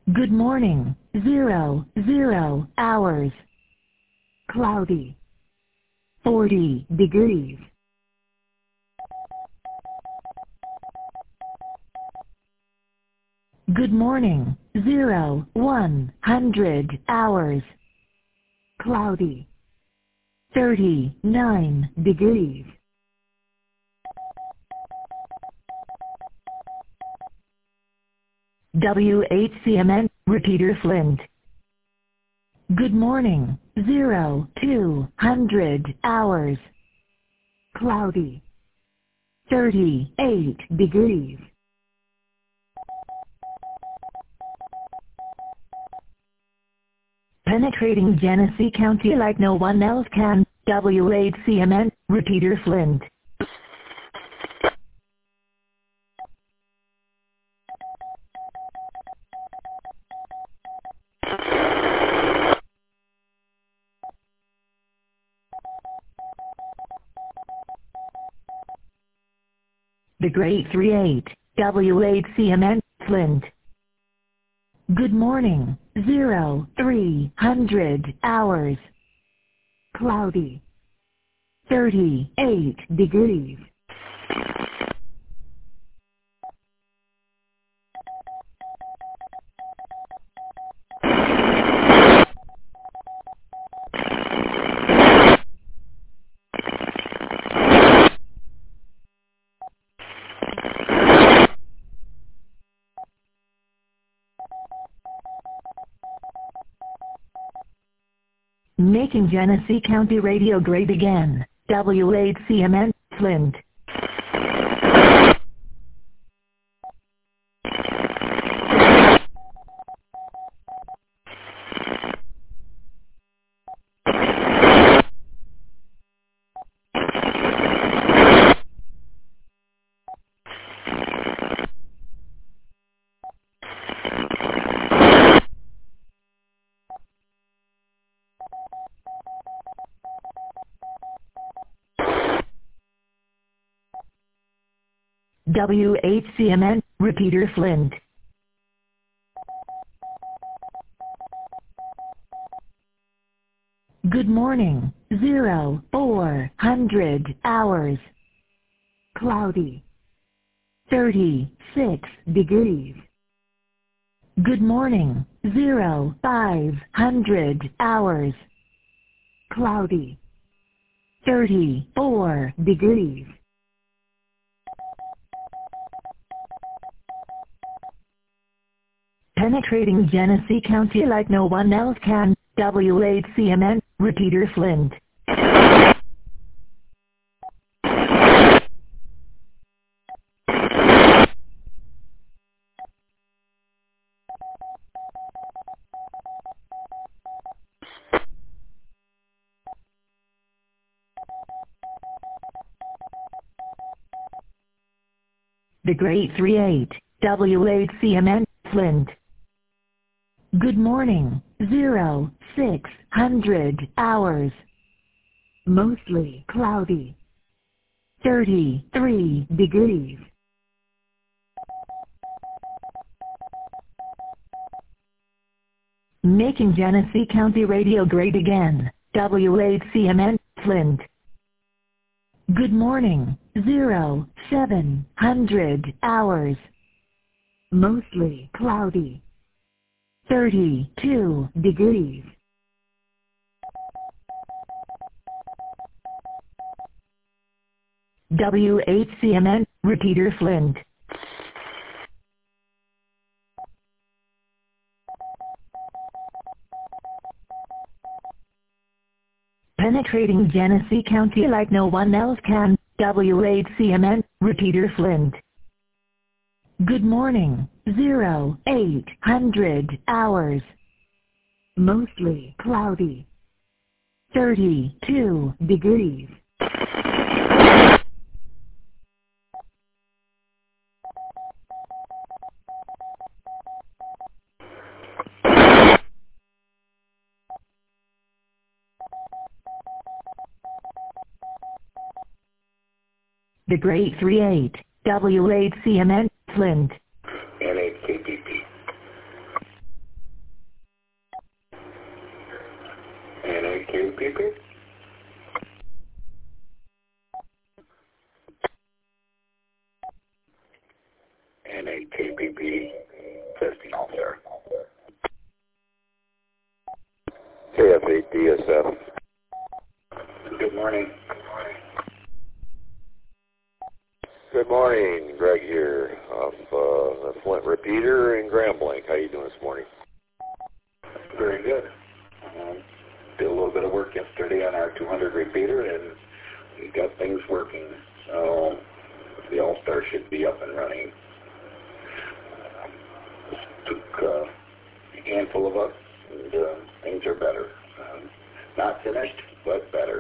Good morning. 00 hours. Cloudy. 40 degrees. Good morning. 100 hours. Cloudy. 39 degrees. WHCMN, Repeater Flint. Good morning. 200 hours. Cloudy. 38 degrees. Penetrating Genesee County like no one else can. WHCMN, Repeater Flint. The Great 38, WHCMN, Flint. Good morning. 300 hours. Cloudy. 38 degrees. Making Genesee County radio great again. WHCMN, Flint. WHCMN, Repeater Flint. Good morning. 400 hours. Cloudy. 36 degrees. Good morning. 500 hours. Cloudy. 34 degrees. Penetrating Genesee County like no one else can. WHCMN, Repeater Flint. The Great 38, WHCMN, Flint. Good morning. 600 hours. Mostly cloudy. 33 degrees. Making Genesee County radio great again. WHCMN, Flint. Good morning. 700 hours. Mostly cloudy. 32 degrees. WHCMN, Repeater Flint. Penetrating Genesee County like no one else can. WHCMN, Repeater Flint. Good morning. 800 hours. Mostly cloudy. 32 degrees. The Great 38, WHCMN, Flint. NHKPP. NAKPP? NAKPP, testing all there. KF8DSF. Good morning. Good morning, Greg here off the Flint Repeater in Grand Blanc. How you doing this morning? Very good. Did a little bit of work yesterday on our 200 repeater, and we got things working. So the All-Star should be up and running. Took a handful of us, and things are better. Not finished, but better.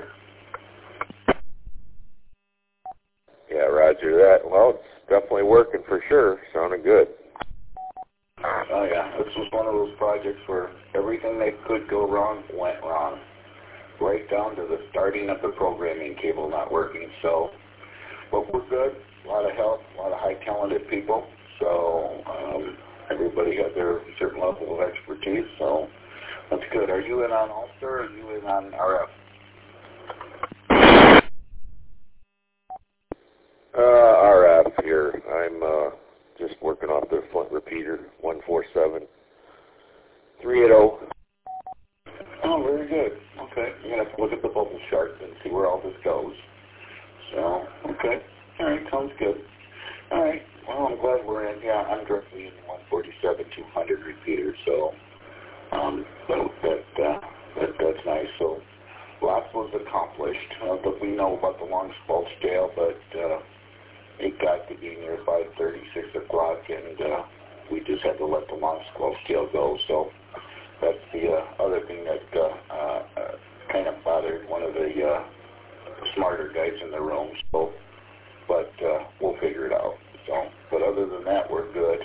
Yeah, roger that. Well, it's definitely working for sure. Sounding good. Oh yeah, this was one of those projects where everything that could go wrong went wrong. Right down to the starting of the programming cable not working. So, but we're good. A lot of help, a lot of high talented people. So everybody had their certain level of expertise. So that's good. Are you in on All-Star or are you in on RF? RF here. I'm just working off the Flint Repeater 147380. Oh, very good. Okay, you're going to have to look at the bubble chart and see where all this goes. So, okay. All right, sounds good. All right. Well, I'm glad we're in. Yeah, I'm directly in the 147-200 repeater, so that's nice. So lots was accomplished. But we know about the long squelch tail, but it got to be near 5:30, 6 o'clock, and we just had to let the long squelch tail go. So that's the other thing that kind of bothered one of the smarter guys in the room. So, but we'll figure it out. So, but other than that, we're good.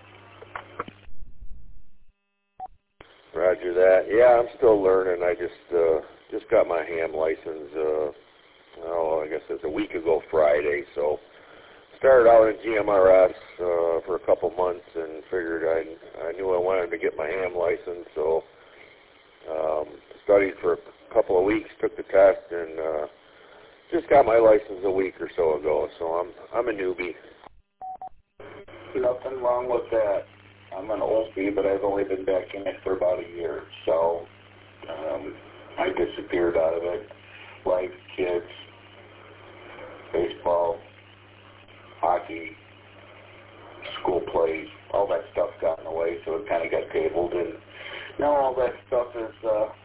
Roger that. Yeah, I'm still learning. I just got my ham license. I guess it's a week ago Friday. So started out in GMRS for a couple months and figured I knew I wanted to get my ham license. So studied for a couple of weeks, took the test, and just got my license a week or so ago. So I'm a newbie. Nothing wrong with that. I'm an oldie, but I've only been back in it for about a year. So I disappeared out of it. Life, kids, baseball, hockey, school plays, all that stuff got in the way, so it kind of got tabled. And now all that stuff is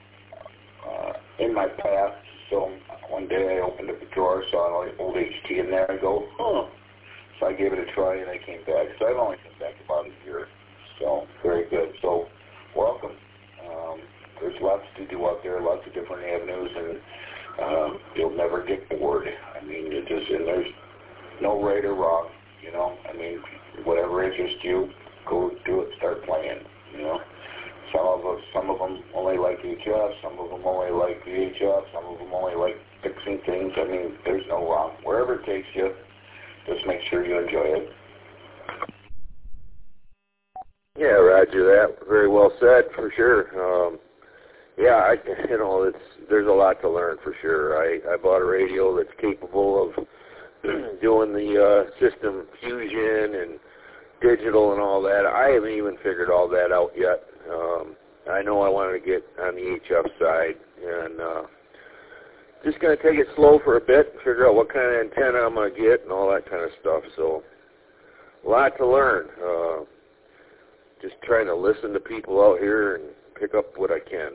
in my past. So one day I opened up a drawer, saw an old HT in there, and go, huh. So I gave it a try, and I came back. So I've only been back about a year. So very good. So welcome. There's lots to do out there, lots of different avenues, and you'll never get bored. I mean, and there's no right or wrong, you know. I mean, whatever interests you, go do it, start playing, you know. Some of them only like HF, some of them only like VHF, some of them only like fixing things. I mean, there's no wrong. Wherever it takes you, just make sure you enjoy it. Yeah, roger that. Very well said, for sure. Yeah, there's a lot to learn for sure. I bought a radio that's capable of doing the system fusion and digital and all that. I haven't even figured all that out yet. I know I wanted to get on the HF side, and just going to take it slow for a bit and figure out what kind of antenna I'm going to get and all that kind of stuff. So a lot to learn. Just trying to listen to people out here and pick up what I can.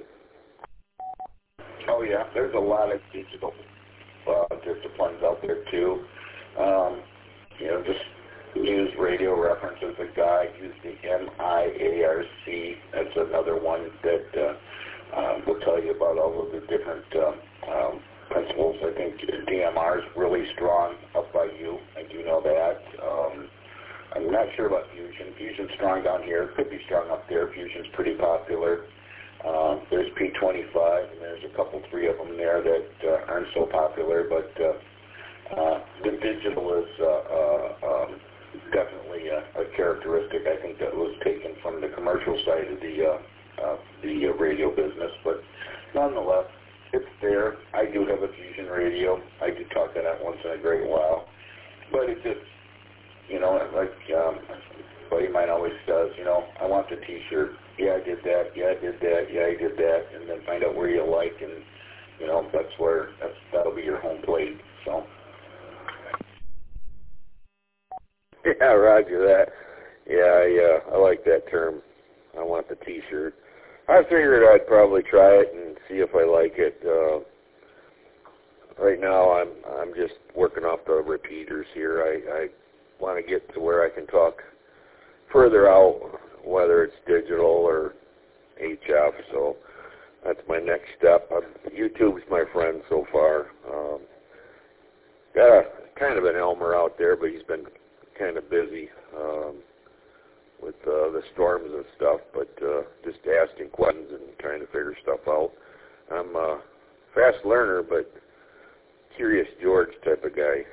Oh yeah, there's a lot of digital disciplines out there too. You know, just use Radio Reference as a guide. Use the MIARC. That's another one that will tell you about all of the different principles. I think DMR is really strong up by you. I do know that. I'm not sure about Fusion. Fusion's strong down here. Could be strong up there. Fusion's pretty popular. There's P25, and there's three of them there that aren't so popular, but the digital is definitely a characteristic, I think, that was taken from the commercial side of the radio business. But nonetheless, it's there. I do have a fusion radio. I do talk on that once in a great while. But it just, like a buddy of mine always says, I want the T-shirt. Yeah, I did that. Yeah, I did that. Yeah, I did that. And then find out where you like, and that'll be your home plate. So. Yeah, roger that. Yeah, I like that term. I want the T-shirt. I figured I'd probably try it and see if I like it. Right now, I'm just working off the repeaters here. I want to get to where I can talk further out, whether it's digital or HF. So that's my next step. YouTube's my friend so far. Got kind of an Elmer out there, but he's been kind of busy with the storms and stuff, but just asking questions and trying to figure stuff out. I'm a fast learner, but curious George type of guy,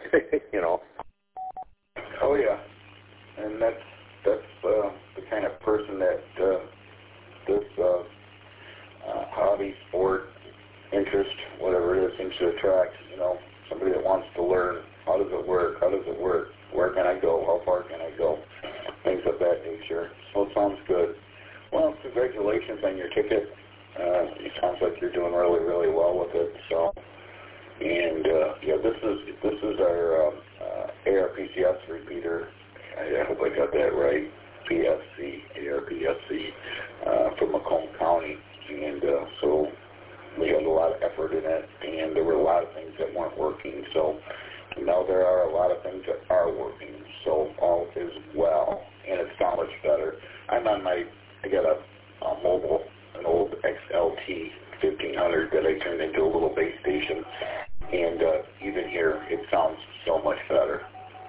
Oh yeah, and that's the kind of person that this hobby, sport, interest, whatever it is, seems to attract. Somebody that wants to learn. How does it work? How does it work? Where can I go? How far can I go? Things of that nature. So it sounds good. Well, congratulations on your ticket. It sounds like you're doing really, really well with it. So, and this is our ARPCS repeater. I hope I got that right. PSC, ARPSC from Macomb County, and so we had a lot of effort in it, and there were a lot of things that weren't working. So now there are a lot of things that are working. So all is well, and it's not much better. I got a mobile, an old XLT 1500 that I turned into a little base station, and even here it sounds so much better.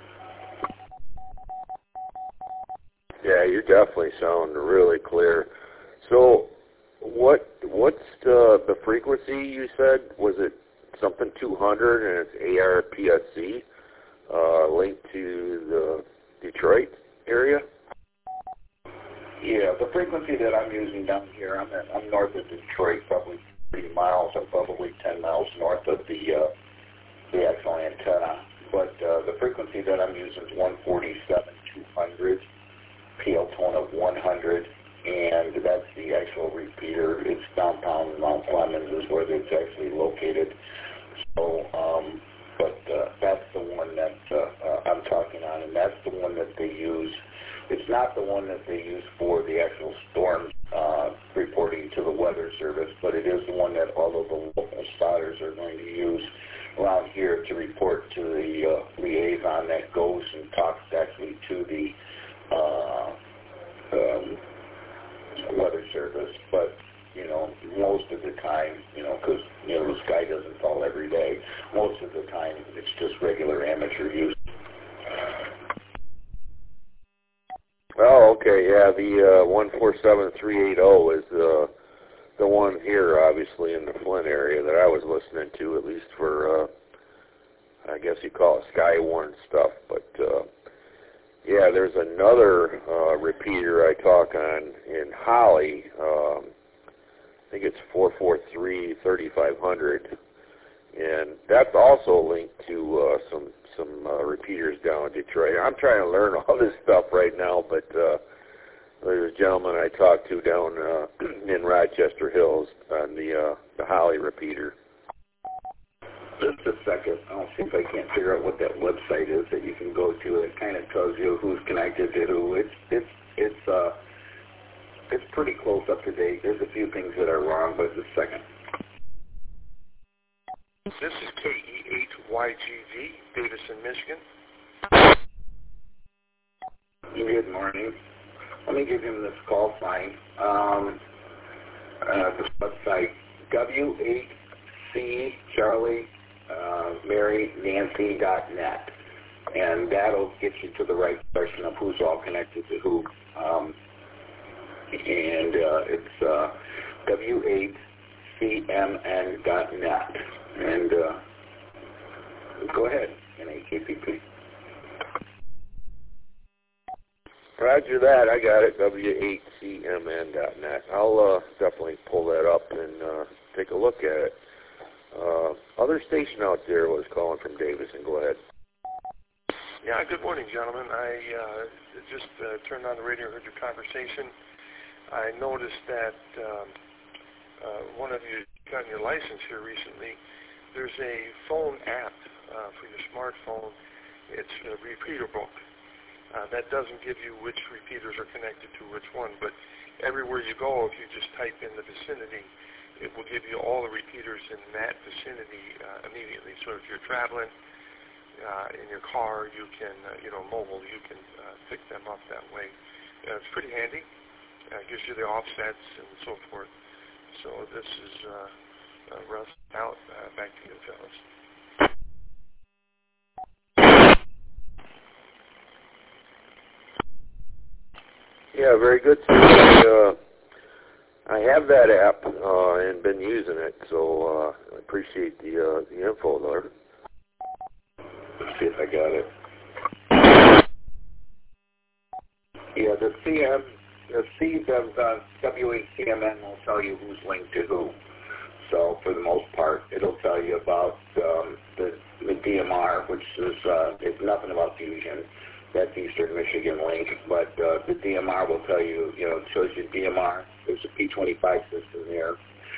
Yeah, you definitely sound really clear. So what's the frequency you said? Was it something 200 and it's ARPSC linked to the Detroit area? Yeah, the frequency that I'm using down here, I'm north of Detroit, probably 3 miles. I'm probably 10 miles north of the actual antenna. But the frequency that I'm using is 147-200, PL tone of 100, and that's the actual repeater. It's downtown Mount Clemens is where it's actually located. So, but that's the one that I'm talking on, and that's the one that they use. It's not the one that they use for the actual storm reporting to the Weather Service, but it is the one that all of the local spotters are going to use around here to report to the liaison that goes and talks actually to the Weather Service. But most of the time, because the sky doesn't fall every day, most of the time it's just regular amateur use. Oh, okay, yeah, the 147380 is the one here, obviously, in the Flint area that I was listening to, at least for, I guess you call it Skywarn stuff. But, yeah, there's another repeater I talk on in Holly. I think it's 443-3500, and that's also linked to some repeaters down in Detroit. I'm trying to learn all this stuff right now, but there's a gentleman I talked to down in Rochester Hills on the Holly repeater. Just a second. I'll see if I can't figure out what that website is that you can go to. It kind of tells you who's connected to who. It's pretty close up to date. There's a few things that are wrong, but just a second. This is KE8YGV, Davison, Michigan. Good morning. Let me give him this call sign. This website, W8C Charlie Mary Nancy.net, and that'll get you to the right person of who's all connected to who. And it's W8CMN.net. And go ahead, NAKPP. Roger that. I got it. W8CMN.net. I'll definitely pull that up and take a look at it. Other station out there was calling from Davison. Go ahead. Yeah, good morning, gentlemen. I just turned on the radio and heard your conversation. I noticed that one of you got your license here recently. There's a phone app for your smartphone. It's a repeater book. That doesn't give you which repeaters are connected to which one, but everywhere you go, if you just type in the vicinity, it will give you all the repeaters in that vicinity immediately. So if you're traveling in your car, you can, mobile, you can pick them up that way. It's pretty handy. It gives you the offsets and so forth. So this is Russ out. Back to you, fellas. Yeah, very good, sir. I have that app and been using it, so I appreciate the info there. Let's see if I got it. Yeah, the WACMN will tell you who's linked to who. So for the most part, it'll tell you about the DMR, which is it's nothing about Fusion. That's Eastern Michigan link, but the DMR will tell you, it shows you DMR. There's a P25 system there.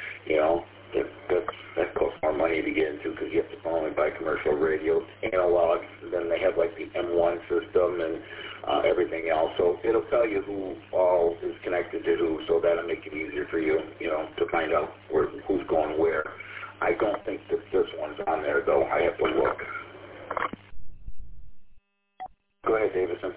That costs more money to get into because you have to only buy commercial radio, analog. Then they have like the M1 system and everything else. So it'll tell you who all is connected to who, so that'll make it easier for you, to find out who's going where. I don't think that this one's on there though. I have to look. Go ahead, Davison.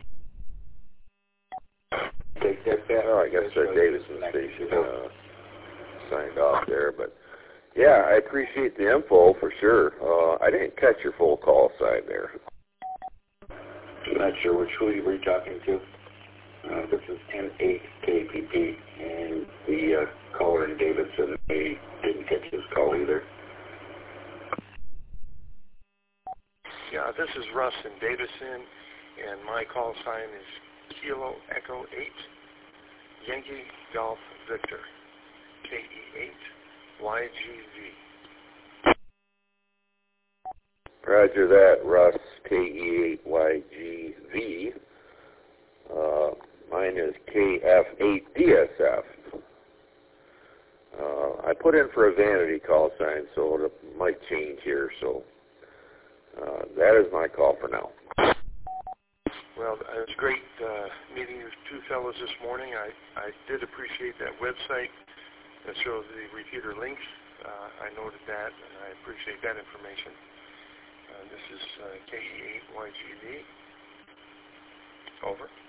Take that. Oh, I guess Davison station signed off there, but yeah, I appreciate the info for sure. I didn't catch your full call sign there. I'm not sure who you were talking to. This is N8KPP, and the caller in Davidson, they didn't catch his call either. Yeah, this is Russ in Davison, and my call sign is Kilo Echo 8, Yankee Golf Victor, KE8YGV. Roger that, Russ, KE8YGV. Mine is KF8DSF. I put in for a vanity call sign, so it might change here, so that is my call for now. Well, it was great meeting you two fellows this morning. I did appreciate that website that shows the repeater links. I noted that, and I appreciate that information. This is KE8YGV. Over.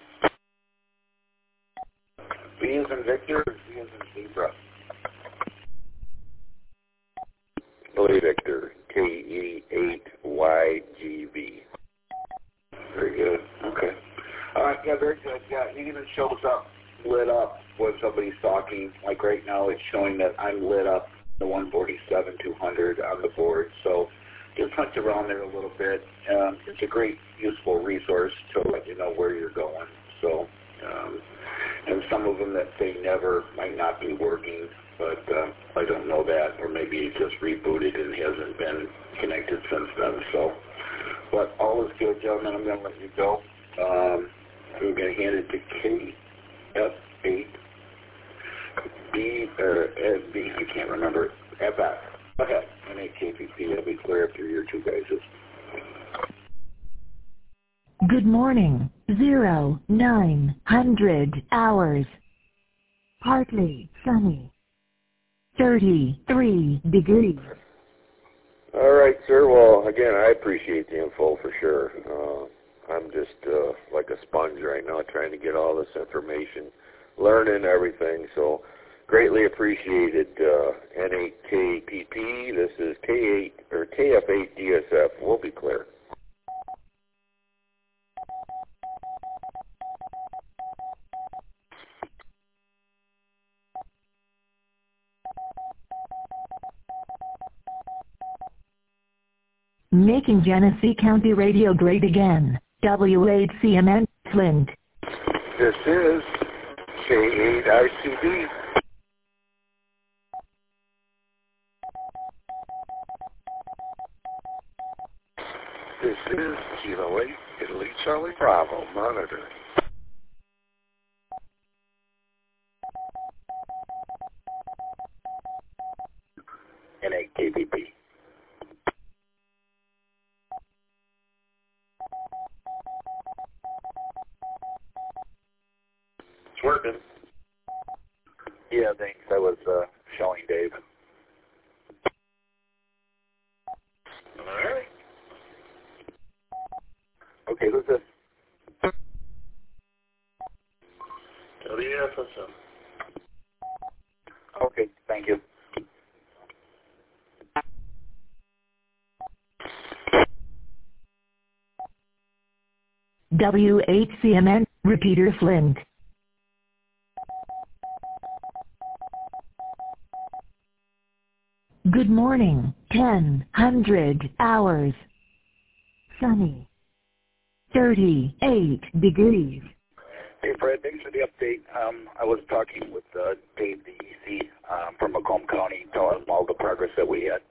V as in Victor, or Z as in Zebra? Billy Victor, KE8YGV. Very good. Okay. All right. Yeah, very good. Yeah, it even shows up lit up when somebody's talking. Like right now, it's showing that I'm lit up the 147-200 on the board. So just hunt around there a little bit. It's a great, useful resource to let you know where you're going. So, and some of them that say never might not be working, but I don't know that, or maybe it just rebooted and hasn't been connected since then. So, but all is good, gentlemen. I'm going to let you go. I'm going to hand it to KF8B, or B, I can't remember, FF. Okay, N8KPP. I'll be clear after your two guys'. Good morning. 0900 hours. Partly sunny. 33 degrees. All right, sir. Well, again, I appreciate the info for sure. I'm just like a sponge right now trying to get all this information, learning everything. So greatly appreciated. N8KPP. This is K8 or KF8DSF. We'll be clear. Making Genesee County Radio great again. WACMN, Flint. This is K8 ICD. Charlie Bravo, monitoring. NAKVP. It's working. Yeah, thanks. I was showing Dave. All right. Okay, who's this? WFSM. Okay, thank you. WHCMN, repeater Flint. Good morning, 1000 hours. Sunny. 38 degrees. Hey, Fred, thanks for the update. I was talking with Dave, the EC from Macomb County, telling him all the progress that we had.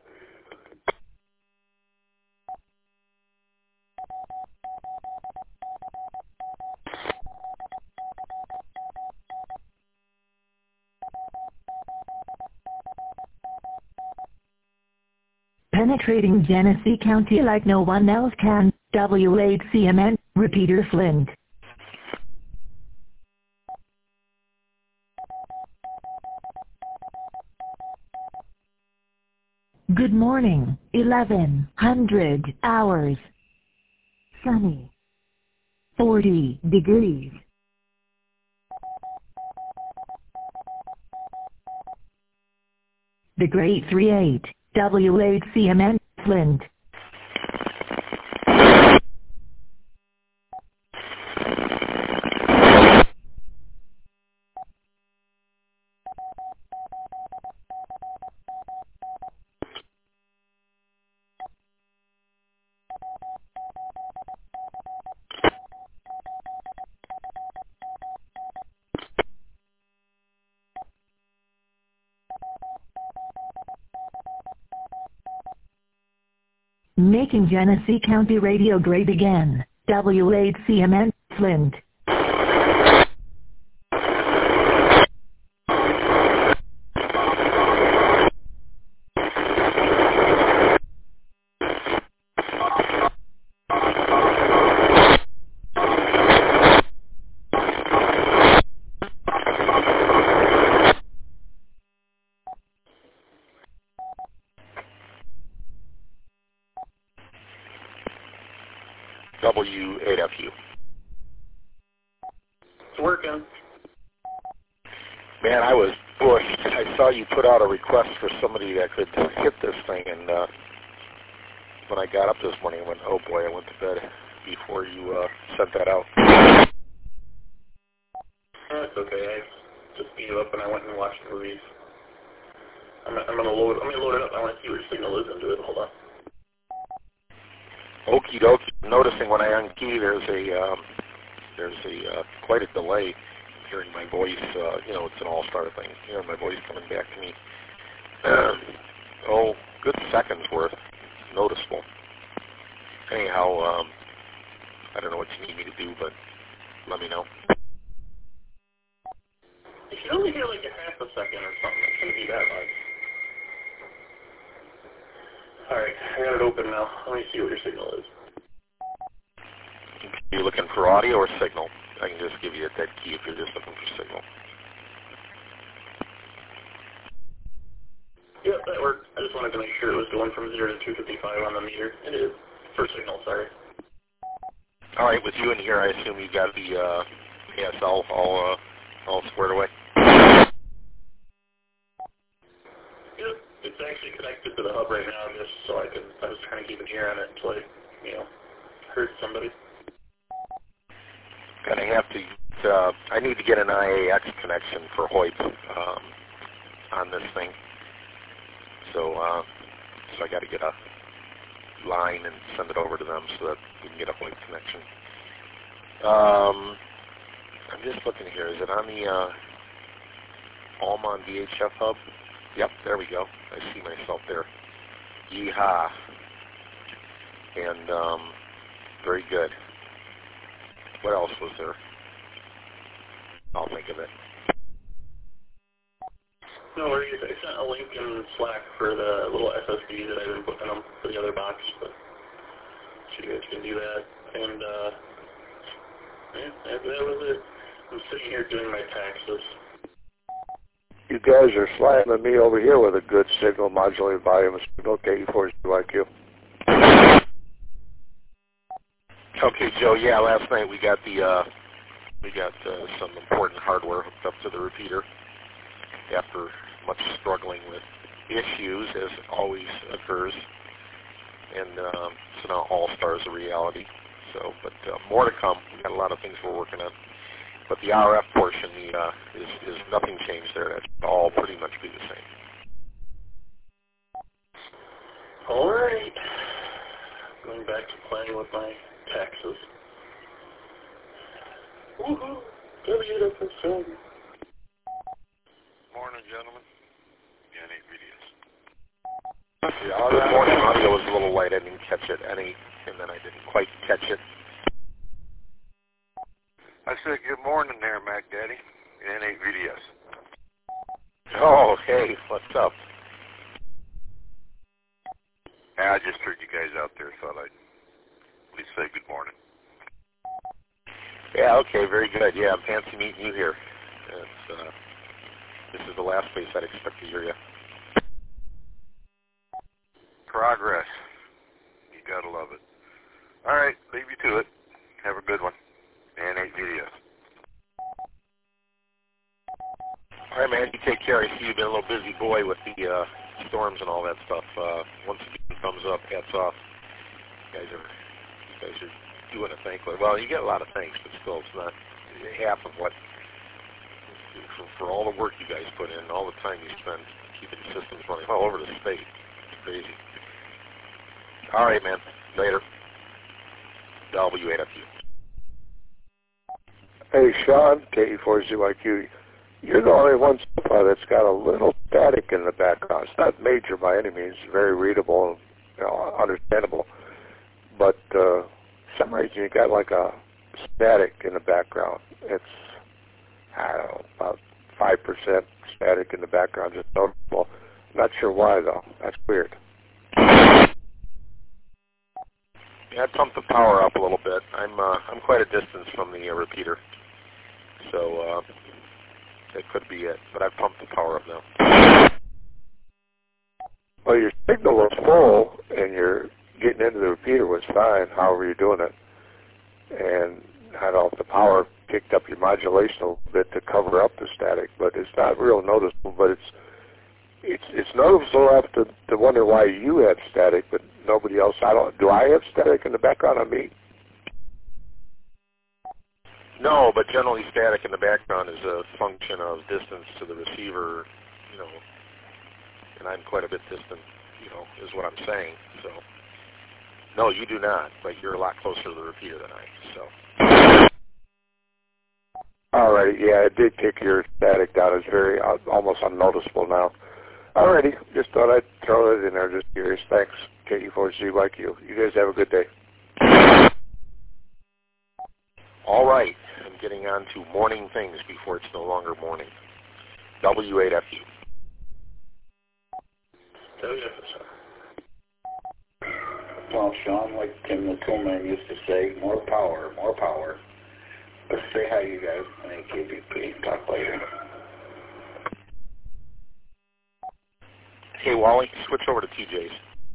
Penetrating Genesee County like no one else can. WHCMN, repeater Flint. Good morning, 1100 hours. Sunny. 40 degrees. The Great 38, WHCMN, Flint. Making Genesee County radio great again. WHCMN, Flint. W8FU. It's working. Man, I was bushed. I saw you put out a request for somebody that could hit this thing, and when I got up this morning, I went, oh boy, I went to bed before you sent that out. That's okay. I just beat you up and I went and watched movies. I'm gonna load it up. I want to see what your signal is into it. Hold on. Okie dokie. Noticing when I unkey, there's a quite a delay hearing my voice. It's an all-star thing. Hearing my voice coming back to me. Good seconds worth. Noticeable. Anyhow, I don't know what you need me to do, but let me know. You should only hear like a half a second or something. It shouldn't be that much. Alright, I got it open now. Let me see what your signal is. Are you looking for audio or signal? I can just give you a dead key if you're just looking for signal. Yep, that worked. I just wanted to make sure it was going from 0 to 255 on the meter. It is. For signal, sorry. Alright, with you in here, I assume you got the ASL all squared away? Yep, it's actually connected to the hub right now just so I was trying to keep an ear on it until I, heard somebody. Gonna have to, I need to get an IAX connection for Hoyt on this thing. So I got to get a line and send it over to them so that we can get a Hoyt connection. I'm just looking here. Is it on the Almon VHF hub? Yep, there we go. I see myself there. Yeehaw. And very good. What else was there? I'll think of it. No worries. I sent a link in Slack for the little SSD that I've been putting them for the other box, but so you guys can do that. And that was it. I'm sitting here doing my taxes. You guys are slamming me over here with a good signal modulated volume signal, KE4ZYQ. Okay, Joe. Yeah, last night we got some important hardware hooked up to the repeater after much struggling with issues, as always occurs, and so now All-Star is a reality. So, but more to come. We got a lot of things we're working on. But the RF portion is nothing changed there. That's all pretty much be the same. All right. Going back to playing with my taxes. Woohoo! Beautiful sun. Morning, gentlemen. Yeah, Nate Videos. Good morning. Audio was a little light. I didn't catch it any, and then I didn't quite catch it. I said good morning there, Mac Daddy. N8 VDS. Oh, hey, what's up? Yeah, I just heard you guys out there. Thought I'd at least say good morning. Yeah, okay, very good. Yeah, I'm fancy meeting you here. This is the last place I'd expect to hear you. Progress. You gotta love it. All right, leave you to it. Have a good one. N8 Videos. All right, man, you take care. I see you've been a little busy boy with the storms and all that stuff. Once again, thumbs up, hats off. You guys are doing a thankless. Well, you get a lot of thanks, but still, it's not half of what, for all the work you guys put in, all the time you spend keeping systems running all over the state. It's crazy. All right, man. Later. W8FU. Hey, Sean, KE4ZYQ. You're the only one so far that's got a little static in the background. It's not major by any means. It's very readable and understandable. But for some reason you got like a static in the background. It's, I don't know, about 5% static in the background, just noticeable. Not sure why, though. That's weird. Yeah, I pumped the power up a little bit. I'm quite a distance from the repeater, so that could be it. But I pumped the power up now. Well, your signal was full, and you're getting into the repeater was fine. However, you're doing it, and I don't know if the power picked up your modulation a little bit to cover up the static, but it's not real noticeable. But it's noticeable enough to wonder why you have static, but nobody else. Do I have static in the background on me? No, but generally static in the background is a function of distance to the receiver, and I'm quite a bit distant, is what I'm saying. So, no, you do not, but you're a lot closer to the repeater than I am, so. All right, yeah, it did kick your static down. It's very, almost unnoticeable now. All righty, just thought I'd throw it in there, just curious. Thanks, KE4ZYQ. You guys have a good day. All right, I'm getting on to morning things before it's no longer morning. W8FU. Well, Sean, like Tim the Toolman used to say, more power, more power. Let's say hi, you guys. I think KPP. Talk later. Hey, Wally, switch over to TJ's.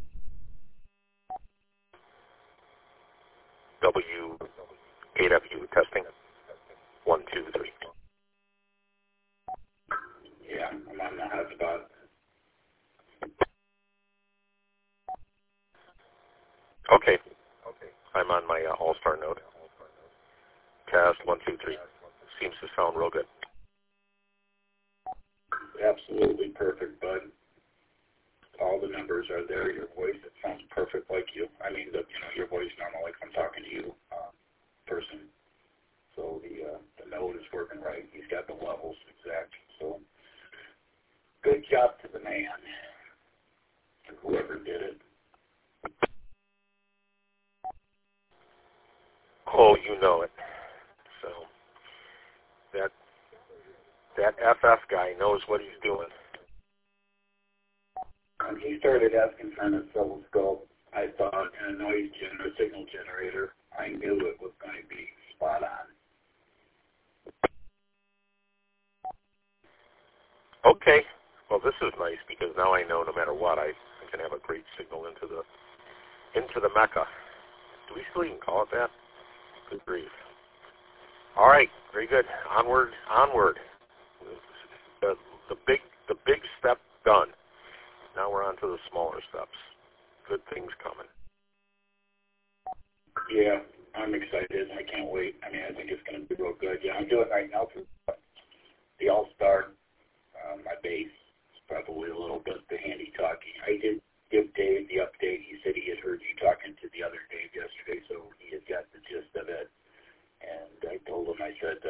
W8FU testing. 1, 2, 3. Yeah, I'm on the hotspot. Okay. I'm on my All-Star node. Test 1, 2, 3. Seems to sound real good. Absolutely perfect, bud. All the numbers are there. Your voice, it sounds perfect like you. I mean, your voice normally like I'm talking to you, person. So the node is working right. He's got the levels exact. So good job to the man, and whoever did it. Oh, you know it. that FF guy knows what he's doing. When he started asking for an oscilloscope, I thought, and a signal generator, I knew it was going to be spot on. Okay. Well, this is nice because now I know no matter what, I can have a great signal into the Mecca. Do we still even call it that? Good grief. All right. Very good. Onward. The big step done. Now we're on to the smaller steps. Good things coming. Yeah, I'm excited. I can't wait. I mean, I think it's going to be real good. Yeah, I'm doing right now for the All-Star. My bass is probably a little bit the handy talking. I did give Dave the update. He said he had heard you talking to the other Dave yesterday, so he had got the gist of it. And I told him, I said,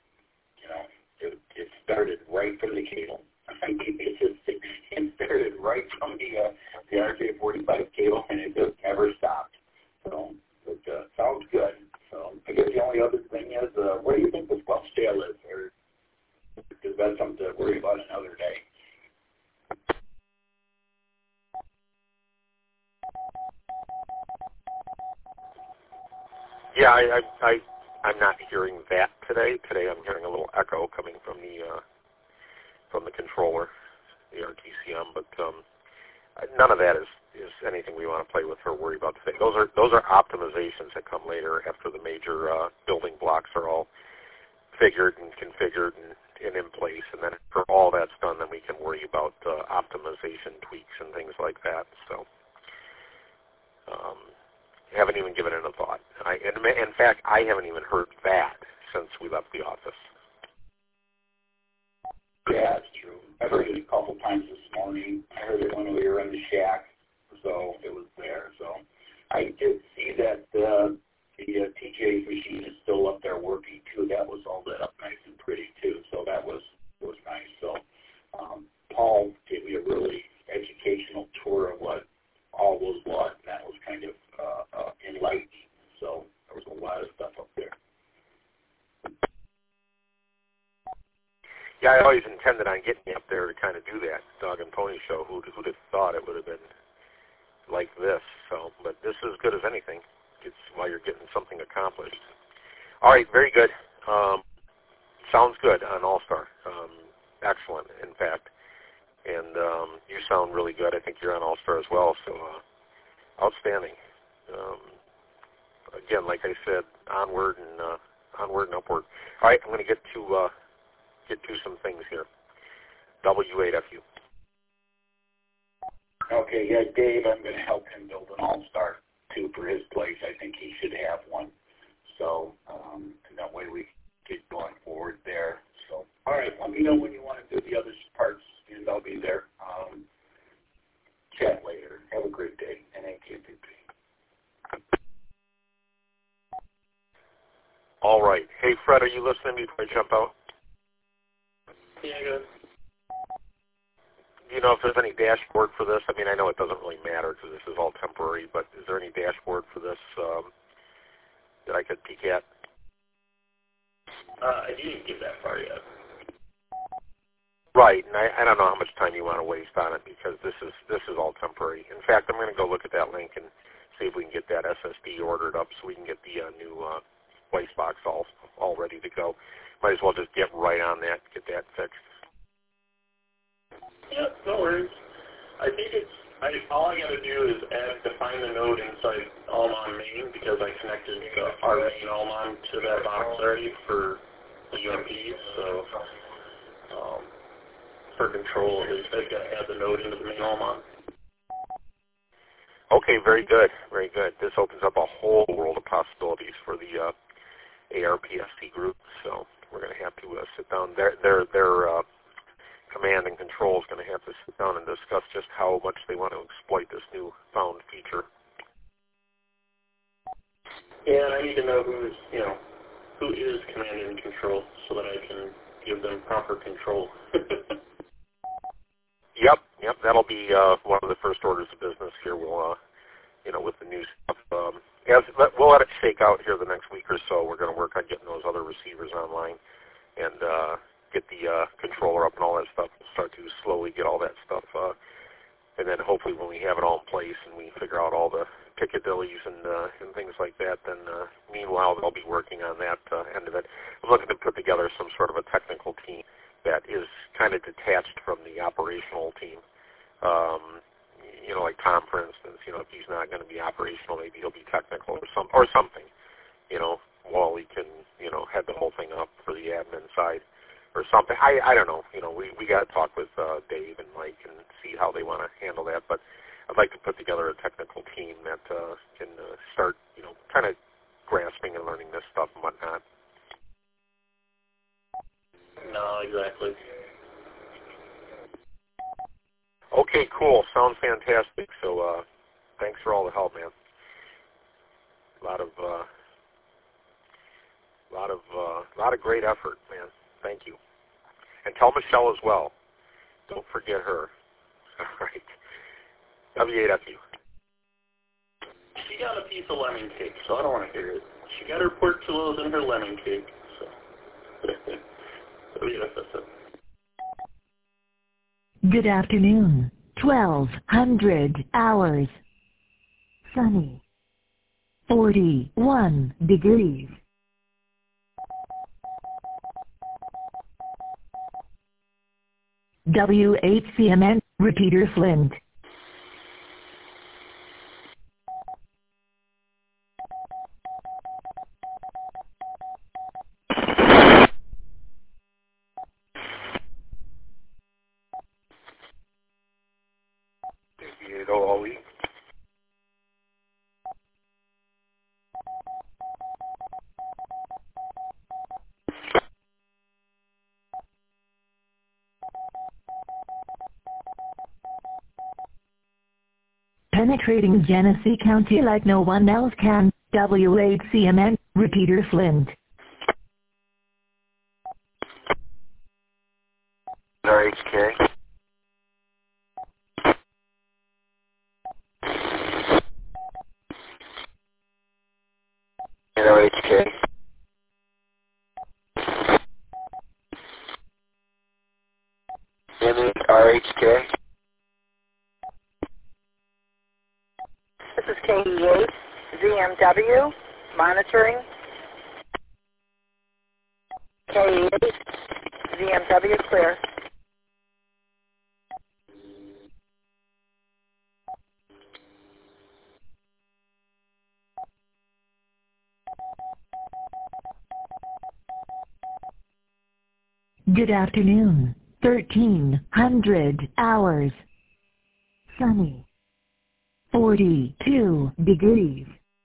it started right from the cable. I mean, it started right from the RJ45 cable, and it just never stopped. So it sounds good. So I guess the only other thing is, what do you think the squelch tail is? Or is that something to worry about another day? Yeah, I'm not hearing that today. Today I'm hearing a little echo coming from the controller, the RTCM, but none of that is anything we want to play with or worry about today. Those are optimizations that come later after the major building blocks are all figured and configured and in place, and then after all that's done, then we can worry about optimization tweaks and things like that. So haven't even given it a thought. In fact, I haven't even heard that since we left the office. Yeah, that's true. I heard it a couple times this morning. I heard it when we were in the shack, so it was there. So I did see that the TJ's machine is still up there working too. That was all lit up nice and pretty too. So that was nice. So Paul gave me a really educational tour of what all was what, and that was kind of enlightening. So there was a lot of stuff up there. Yeah, I always intended on getting up there to kind of do that dog and pony show. Who'd have thought it would have been like this? So, but this is as good as anything. It's while you're getting something accomplished. All right, very good. Sounds good on All-Star. Excellent, in fact. And you sound really good. I think you're on All-Star as well. So, outstanding. Again, like I said, onward and upward. All right, I'm going to get to some things here. W8FU. Okay, yeah, Dave, I'm going to help him build an All-Star, too, for his place. I think he should have one. So, and that way we get going forward there. So, all right, let me know when you want to do the other parts, and I'll be there. Chat later. Have a great day, and ATP. All right. Hey, Fred, are you listening before I jump out? Yeah, good. Do you know if there's any dashboard for this? I mean, I know it doesn't really matter because this is all temporary, but is there any dashboard for this that I could peek at? I didn't get that far yet. Right, and I don't know how much time you want to waste on it because this is all temporary. In fact, I'm going to go look at that link and see if we can get that SSD ordered up so we can get the new voice box all ready to go. Might as well just get right on that, get that fixed. Yeah, no worries. I think all I got to do is define the node inside Almon main because I connected our main Almon to that box already for the UMPs. So for control, at least I've got to add the node into the main Almon. Okay, very good, very good. This opens up a whole world of possibilities for the ARPSC group. So we're going to have to sit down. Their command and control is going to have to sit down and discuss just how much they want to exploit this new found feature. Yeah, and I need to know who is command and control so that I can give them proper control. Yep, that'll be one of the first orders of business here. We'll, with the new stuff, we'll let it shake out here the next week or so. We're going to work on getting those other receivers online, and get the controller up and all that stuff, we'll start to slowly get all that stuff. And then hopefully when we have it all in place and we figure out all the Piccadillys and things like that, then meanwhile they'll be working on that end of it. I'm looking to put together some sort of a technical team that is kind of detached from the operational team. You know, like Tom, for instance, you know, if he's not going to be operational, maybe he'll be technical or something, you know, while he can, you know, head the whole thing up for the admin side or something. I don't know. You know, we got to talk with Dave and Mike and see how they want to handle that. But I'd like to put together a technical team that can start, you know, kind of grasping and learning this stuff and whatnot. No, exactly. Okay, cool. Sounds fantastic. So thanks for all the help, man. A lot of great effort, man. Thank you. And tell Michelle as well. Don't forget her. All right. W8FU. She got a piece of lemon cake, so I don't want to hear it. She got her portillos and her lemon cake, so. W8FU. Good afternoon. 1200 hours. Sunny. 41 degrees. WHCMN, Repeater Flint. OLE. Penetrating Genesee County like no one else can. WHCMN, Repeater Flint. RHK. RHK. RHK. This is KE8, ZMW, monitoring. KE8, ZMW, clear. Good afternoon. 1300 hours. Sunny. 42 degrees.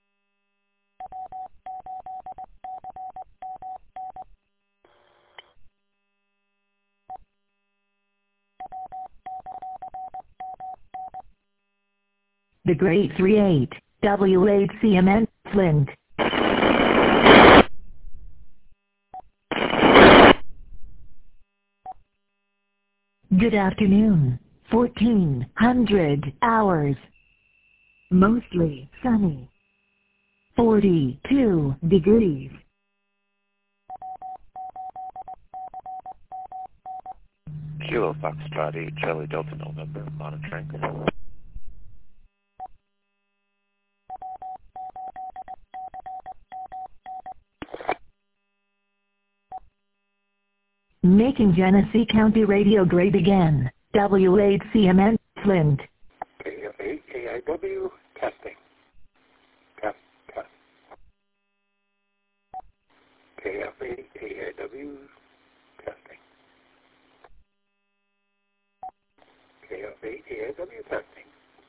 The Great 38, WHCMN, Flint. Good afternoon. 1400 hours. Mostly sunny. 42 degrees. Kilo Foxtrot 8, Charlie Delta November, monitoring. Making Genesee County radio great again. WHCMN, Flint. KFA-KIW, testing. Test. KFA-KIW, testing. KFA-KIW, testing.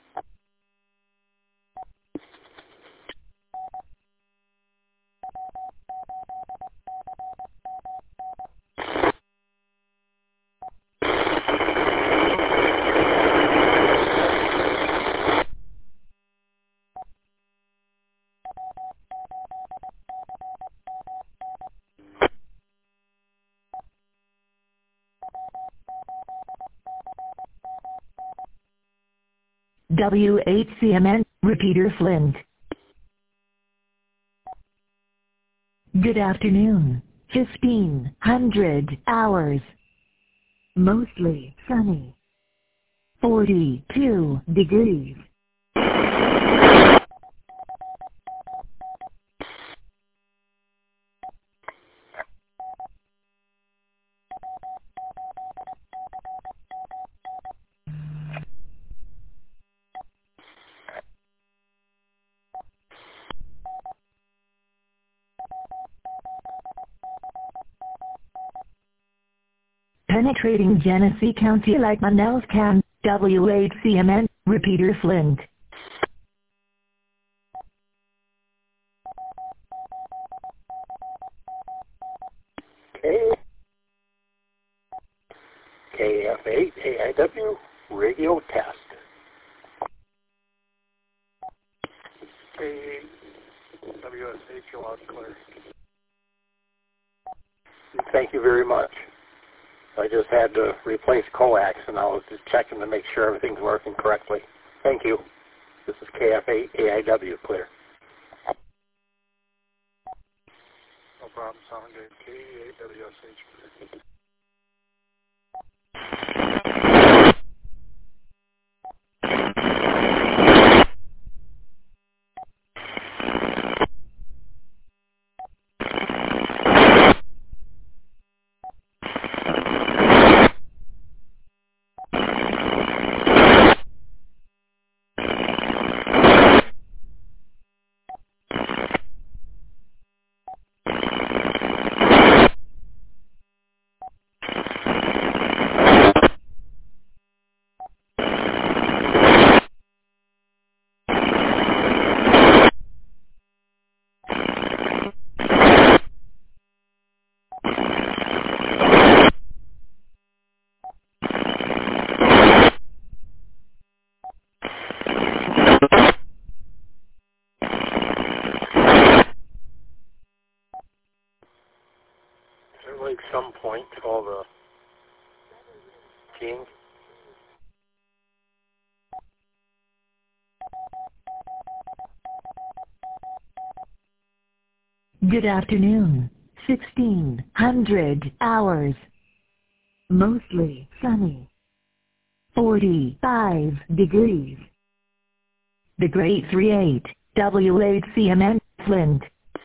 WHCMN, Repeater Flint. Good afternoon. 1500 hours. Mostly sunny. 42 degrees. Penetrating Genesee County like none else can. WHCMN, repeater Flint. KF8 AIW radio test. WSH loud and clear. Thank you very much. I just had to replace coax, and I was just checking to make sure everything's working correctly. Thank you. This is KF8 AIW clear. No problem. Sound good. KE8 WSH clear. Some point called the King. Good afternoon. 1600 hours. Mostly sunny. 45 degrees. The Great 38, WHCMN, Flint.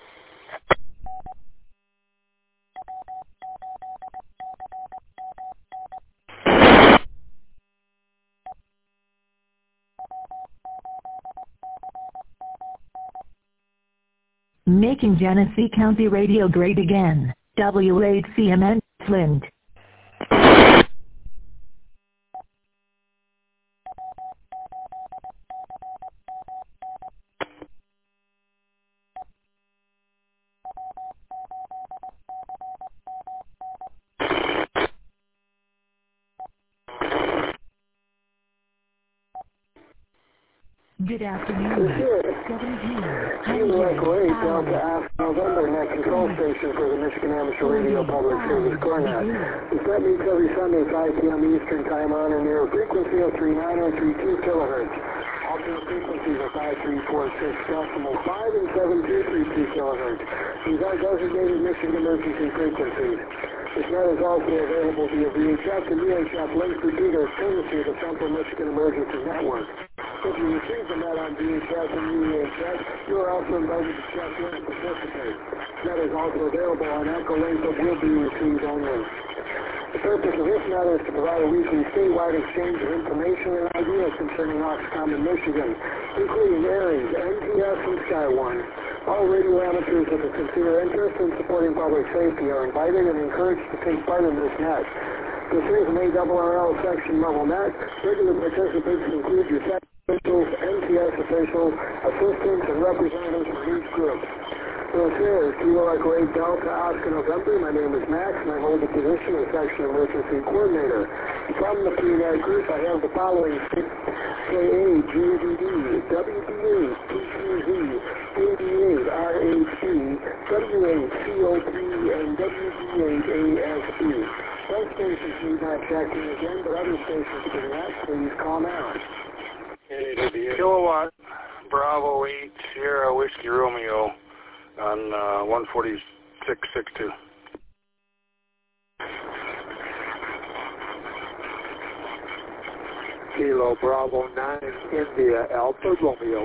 Making Genesee County radio great again. WHCMN, Flint. Good afternoon. 1700 hours. November net control station for the Michigan Amateur Radio Public Service Cornet. This net meets every Sunday 5 p.m. Eastern Time on and near a frequency of 39032 kilohertz. Alternate frequencies are 5346 decimal 5 and 7232 kilohertz. These are designated Michigan emergency frequencies. This net is also available via VHF and UHF linked repeaters courtesy of the Central Michigan Emergency Network. If you receive the net on VHF and UHF, you are also invited to check in and participate. The net is also available on Echolink but will be received only. The purpose of this net is to provide a weekly statewide exchange of information and ideas concerning Oxcom in Michigan, including Aries, NTS, and SkyOne. All radio amateurs with a sincere interest in supporting public safety are invited and encouraged to take part in this net. This is an ARRL section level net. Regular participants include your tech officials, NTS officials, assistants, and representatives from each group. This is Kilo Echo 8 Delta Oscar November. My name is Max, and I hold the position of Section Emergency Coordinator. From the PNAT group, I have the following: KA, GDD, WBA, PQZ, 88, RHC, W8, COP, and WB8, ASB. Some stations need not check in again, but other stations can not. Please call now. Kilowatt Bravo 8 Sierra Whiskey Romeo on 14662. Kilo Bravo 9 India Alpha Romeo.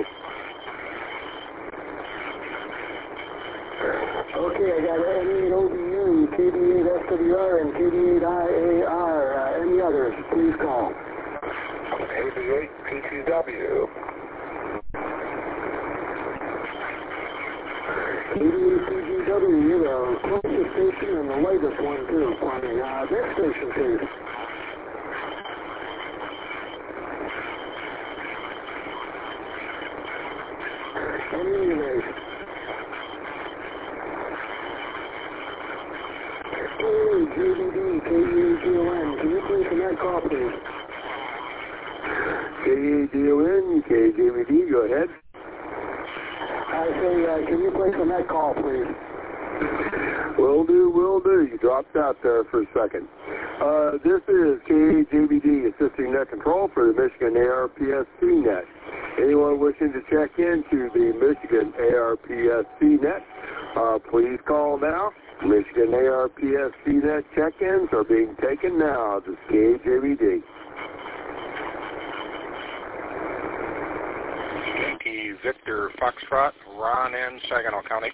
Okay, I got N8 OBU, KD8 SWR, and KD8 IAR. Any others, please call. KD8 P2W. KD8 PGW, you're the closest station and the latest one too, Kwame. Next station, please. Any unit. JDD, KUGON, can you please connect call, please? KUGON, KJVD, go ahead. I say, can you please connect call, please? Will do. You dropped out there for a second. This is KJVD assisting net control for the Michigan ARPSC net. Anyone wishing to check into the Michigan ARPSC net, please call now. Michigan ARPSC net check-ins are being taken now. This is KJVD. Yankee Victor Foxtrot, Ron in Saginaw County.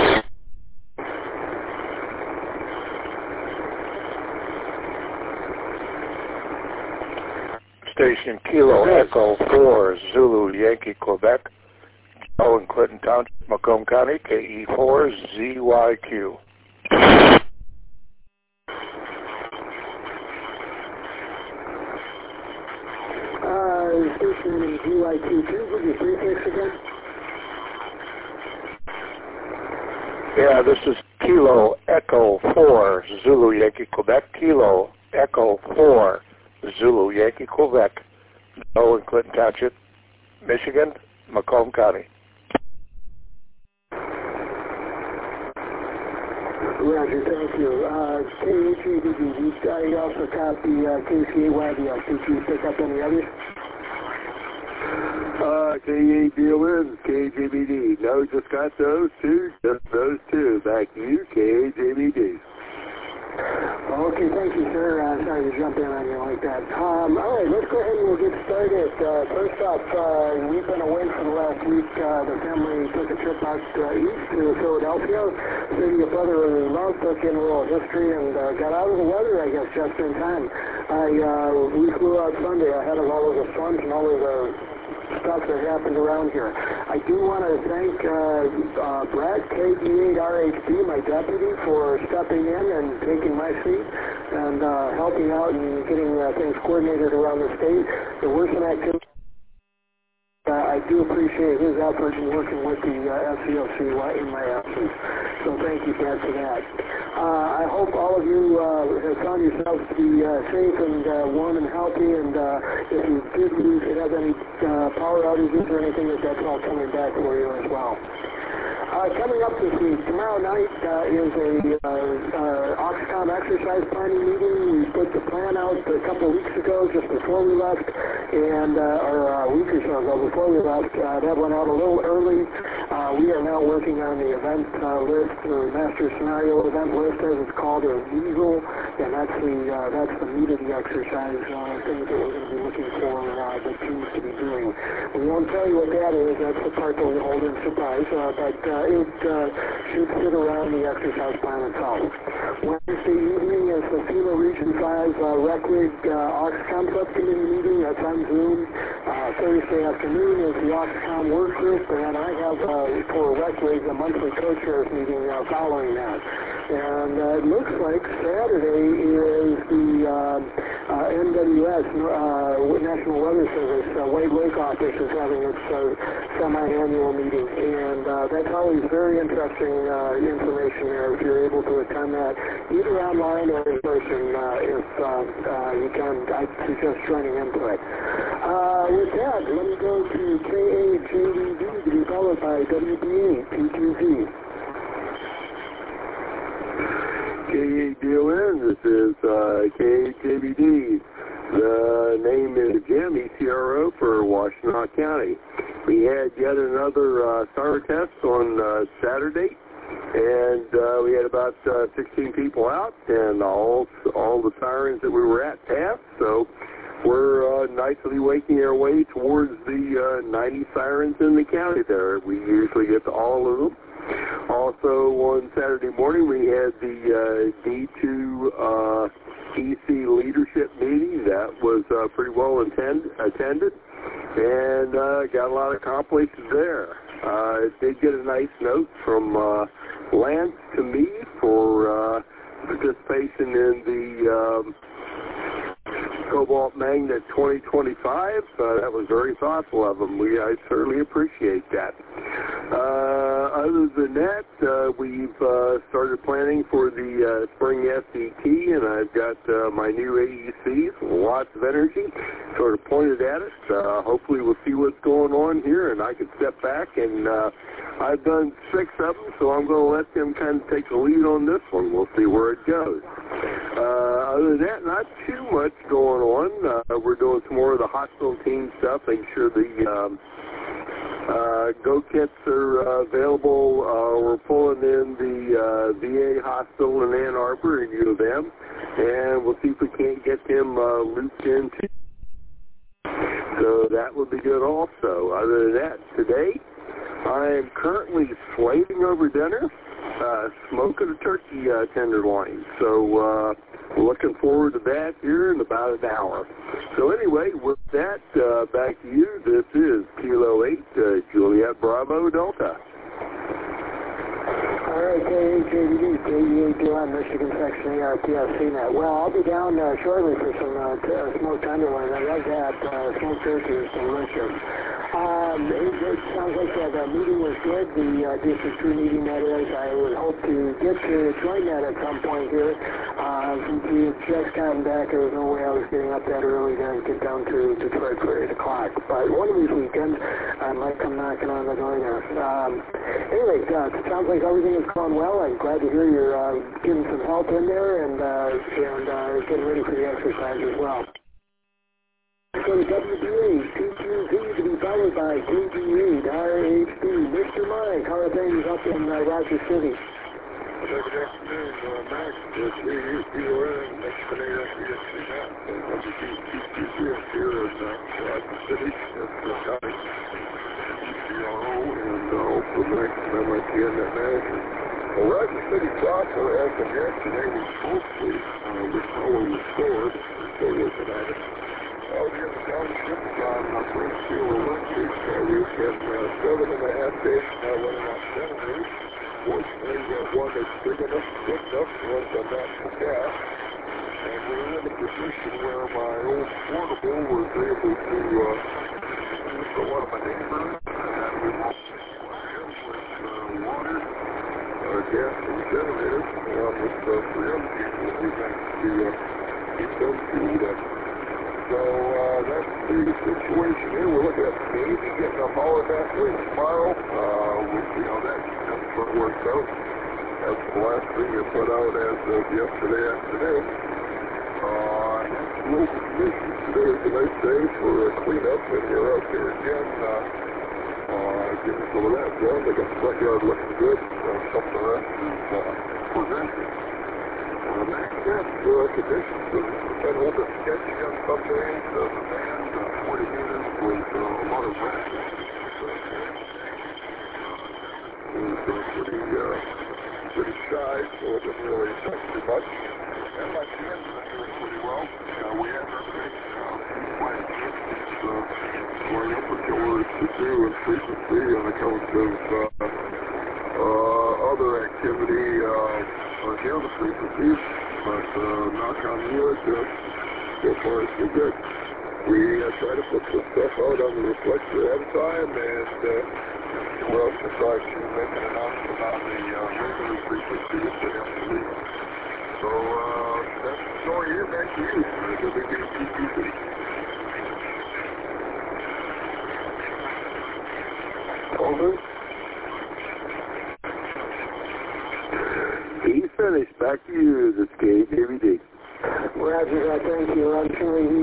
Station Kilo Echo 4 Zulu Yankee Quebec, Joe in Clinton Township, Macomb County, KE4 ZYQ. Station ZYQ2, would you prefix again? Yeah, this is Kilo Echo 4 Zulu Yankee Quebec, Kilo Echo 4 Zulu Yankee Quebec, Joe in Clinton Township, Michigan, Macomb County. Roger, thank you. KHEDD, I also copy KCAYBS. Did you pick up any others? KADON, KJBD. No, just got those two. Just those two. Back to you, KJBD. Okay, thank you, sir. Sorry to jump in on you like that. All right, let's go ahead and we'll get started. First off, we've been away for the last week. The family took a trip out east to Philadelphia, city of brotherly love, took in a little history, and got out of the weather, I guess, just in time. We flew out Sunday ahead of all of the storms and all of the stuff that happened around here. I do want to thank Brad, KD8RHB, my deputy, for stepping in and taking my seat and helping out and getting things coordinated around the state. There were some activities. I do appreciate his effort in working with the SCOC in my absence. So thank you, Brad, for that. I hope all of you have found yourselves to be safe and warm and healthy, and if you did have any power outages or anything, that's all coming back for you as well. Coming up this week, tomorrow night is a Oxcom exercise planning meeting. We put the plan out a couple of weeks ago, just before we left, and or a week or so ago before we left. That went out a little early. We are now working on the event list, or master scenario event list, as it's called, or usual, and that's the meat of the exercise, things that we're going to be looking for the teams to be doing. We won't tell you what that is. That's the part that we hold in surprise, but it should sit around the exercise plan itself. Wednesday evening is the FEMA Region 5 Rec Rig Oxcom subcommittee meeting. That's on Zoom. Thursday afternoon is the Oxcom work group, and I have for Rec Rig a monthly co-chairs meeting following that. And it looks like Saturday is the NWS, National Weather Service, Wade Lake office is having its semi-annual meeting, and that's always very interesting information there if you're able to attend that, either online or in person. If you can, I suggest joining into it. With that, let me go to KAJVD to be followed by WBA P2V. KADON, this is KJVD. The name is Jim, ECRO for Washtenaw County. We had yet another siren test on Saturday, and we had about 16 people out, and all the sirens that we were at passed, so we're nice nicely making our way towards the 90 sirens in the county there. We usually get to all of them. Also, on Saturday morning, we had the D2 EC leadership meeting. That was pretty well attended, and got a lot accomplished there. Did get a nice note from Lance to me for participation in the Cobalt Magnet 2025. That was very thoughtful of them. I certainly appreciate that. Other than that, we've started planning for the spring SDT, and I've got my new AECs, lots of energy, sort of pointed at it. Hopefully we'll see what's going on here, and I can step back, and I've done 6 of them, so I'm going to let them kind of take the lead on this one. We'll see where it goes. Other than that, not too much going on. We're doing some more of the hospital team stuff, making sure the Go kits are available. We're pulling in the VA hospital in Ann Arbor and U of M, and we'll see if we can't get them looped in too. So that would be good also. Other than that, today I am currently slaving over dinner, smoking a turkey tenderloin. So looking forward to that here in about an hour. So anyway, with that, back to you. This is Kilo 8, Juliet Bravo Delta. All right, KHADD, KE821, Michigan Section ARPSC net. Well, I'll be down shortly for some smoked tenderloin. I love that. Smoked turkey is delicious. It sounds like the meeting was good, the District 2 meeting that is. I would hope to get to join that at some point here. We had just gotten back. There was no way I was getting up that early to get down to Detroit for 8 o'clock. But one of these weekends, I might come knocking on the door there. Anyway, it sounds like everything is going well. I'm glad to hear you're getting some help in there and getting ready for the exercise as well. So WDA, TQZ to be followed by KG8, RHD. Mr. Mike, how are things up in Roger City? Good afternoon, Max. It's KUPON, Mexican ARPSC net. WTQZ up here in Roger City. That's the county CRO, and also Max, and MIT Net Manager. Well, Roger City proper, as of yesterday, was mostly restored. Still working on it. Out here in the township on Springfield Olympics, we've got 7.5 days now running on generators. Fortunately, we have one that's big enough, good enough to run on natural gas. And we're in a position where my old portable was able to use for one of my neighbors, and we will with water, gas and generators, along with 3 other people. We've got to keep them fueled up. So that's the situation here. We're looking at maybe getting a power back rate tomorrow. We'll see how that works out. That's the last thing you put out as of yesterday afternoon. Local conditions. Today is a nice day for a cleanup, and we're out there again getting some of that done. They got the front yard looking good. Some of the rest is progressing. Next step, conditions have been a little bit sketchy on some days. The band, 40 units with a lot of rest. Pretty shy, so it didn't really touch too much. And my team's been doing pretty well. We had our big plant going up with killers to do and frequency on account of other activity on the other frequencies, but knock on wood, so far it's been good. We try to put some stuff out on the reflector ahead of time, and we're also trying to make an announcement on the regular frequencies for him to leave. So that's the story here. Back to you, WTQZ. Over. He's finished. Back to you, this KDVD. Roger that. Thank you. unfortunately,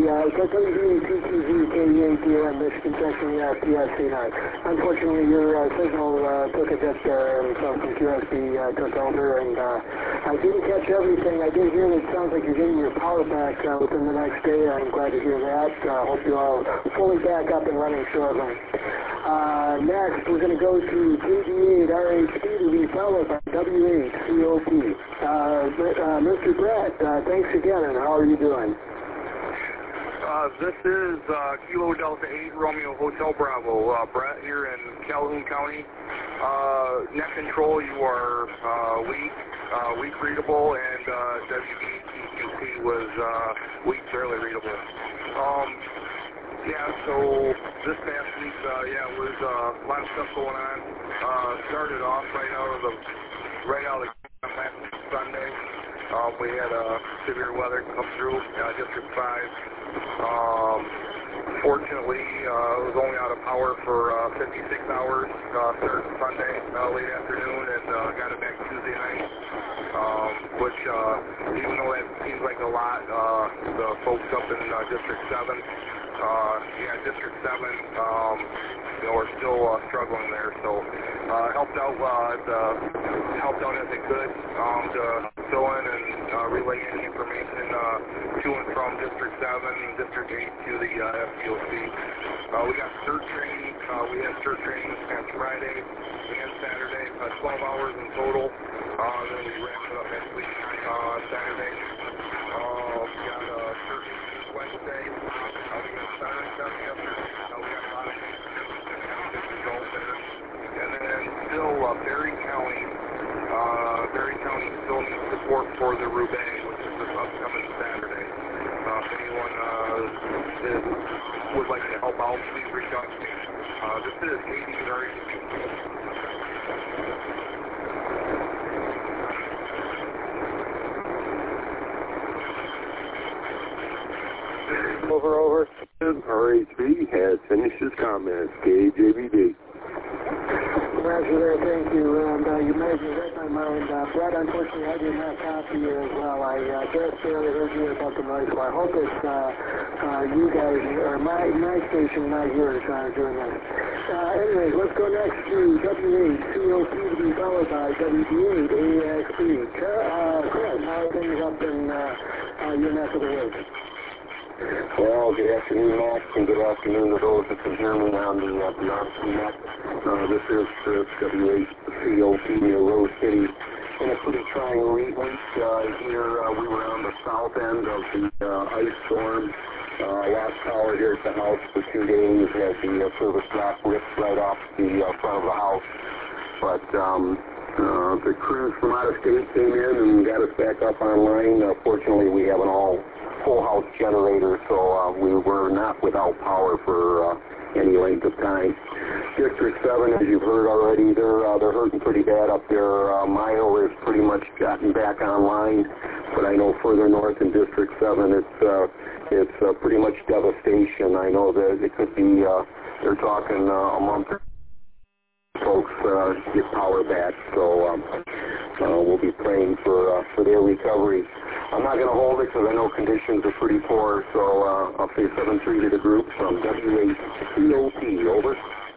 WD2QZ-KE8DOM, Michigan section PSC9. Unfortunately, your signal took a dip there, and so from QSB took over, and I didn't catch everything. I did hear that it sounds like you're getting your power back within the next day. I'm glad to hear that. Hope you're all fully back up and running shortly. Next, we're going to go to KD8RHP to be followed by W8COP. Mr. Brett, thanks again, and how are you doing? This is Kilo Delta 8 Romeo Hotel Bravo. Brett here in Calhoun County. Net control, you are weak readable, and WDTQP was weak barely readable. Yeah, so this past week, it was a lot of stuff going on. Started off right out of the last Sunday. We had severe weather come through, District 5. Fortunately, it was only out of power for 56 hours starting Sunday late afternoon, and got it back Tuesday night, which even though that seems like a lot, the folks up in District 7, District 7, are still struggling there. So helped out as they could to fill in and relay any information to and from District 7 and District 8 to the FDOC. We got CERT training. We had CERT training this past Friday and Saturday, 12 hours in total. Then we wrapped it up next week on Saturday. We got CERT Wednesday. We got Saturday yesterday. We got a lot of good results there. And then still Berry County still needs support for the Roubaix, which is this upcoming Saturday. If anyone would like to help out, please reach out to me. This is KD8RHP. Over. RHB has finished his comments. KJBD. Roger there, thank you. And you may have read my mind. Brett, unfortunately, I did not copy you as well. I just barely heard you about the noise, so I hope it's you guys, or my station, not yours, doing that. Anyways, let's go next to W8COP to be followed by WD8AXP. Chris, how are things up in your neck of the woods? Well, good afternoon, Max, and good afternoon to those that can hear me on the RCNet. This is W8COP near Rose City. In a pretty trying week here. We were on the south end of the ice storm. Lost power here at the house for 2 days as the service drop ripped right off the front of the house. But the crews from out of state came in and got us back up online. Fortunately, we have an all full house generator, so we were not without power for any length of time. District 7, as you've heard already, they're hurting pretty bad up there. Mile is pretty much gotten back online, but I know further north in District 7, it's pretty much devastation. I know that it could be they're talking a month. Folks get power back, so we'll be praying for their recovery. I'm not going to hold it because I know conditions are pretty poor, so I'll say 7-3 to the group from W8COP. Over.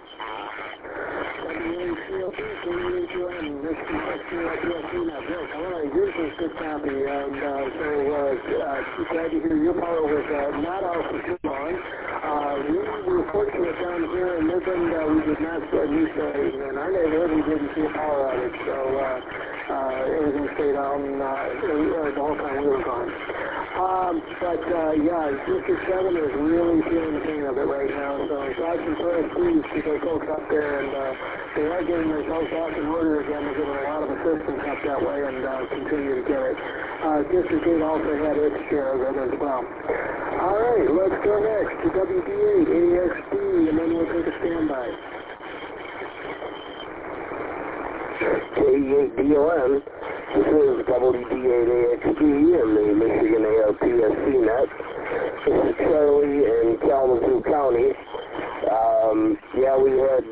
WACOP, KD8UM, Michigan section PSC. Now, Bill, yours was good copy, and so glad to hear your power was not out for too long. We were fortunate down here in Midland. We did not see a new study, and our neighborhood, we didn't see a power outage, so everything stayed on the whole time we were gone. District 7 is really feeling the pain of it right now, so thoughts and prayers, please, to those folks up there, and they are getting themselves back in order again. They're getting a lot of assistance up that way and continue to get it. District 8 also had its share of it as well. All right, let's go next to WD8AXP, and then we'll take a standby. KD8DOM. This is WD8AXP and the Michigan ARPSC net. This is Charlie in Kalamazoo County. We had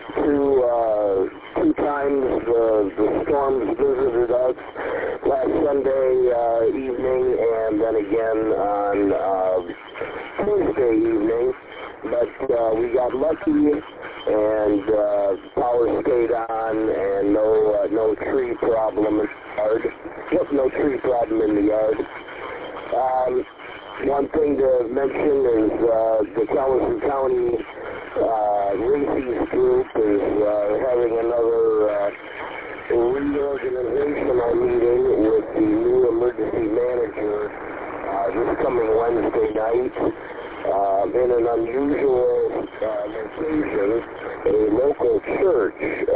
two times the storms visited us. Last Sunday evening and then again on Thursday evening. But we got lucky and power stayed on and no tree problem in the yard. Yep, no tree problem in the yard. One thing to mention is the Kalamazoo County Races group is having another reorganizational meeting with the new emergency manager this coming Wednesday night in an unusual location, a local church,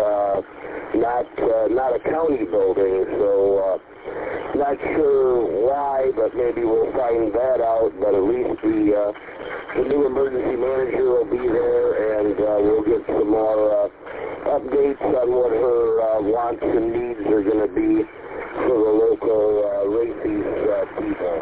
not a county building, so not sure why, but maybe we'll find that out. But at least the new emergency manager will be there, and we'll get some more updates on what her wants and needs are going to be for the local Races people.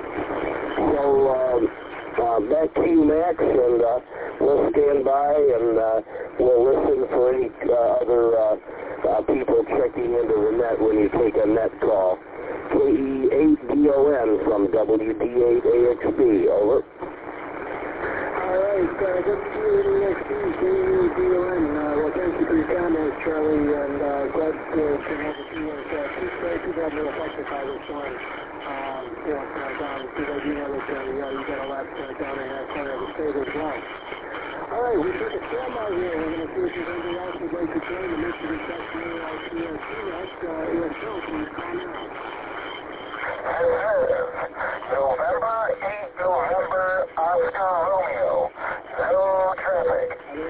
So back to you, Max, and we'll stand by and we'll listen for any other people checking into the net when you take a net call. KE8DON from WD8AXB, over. Alright, WD8AXB, KE8DON, well, thank you for your comments, Charlie, and glad to have a few two that were affected by this one. Because I do know that you got a lot down in that corner of the state as well. Alright, we took a standby here. We're going to see if there's anything else we'd like to join the Michigan Section AICSC. That's ASL, can you call now? November 8 November Oscar Romeo. No traffic.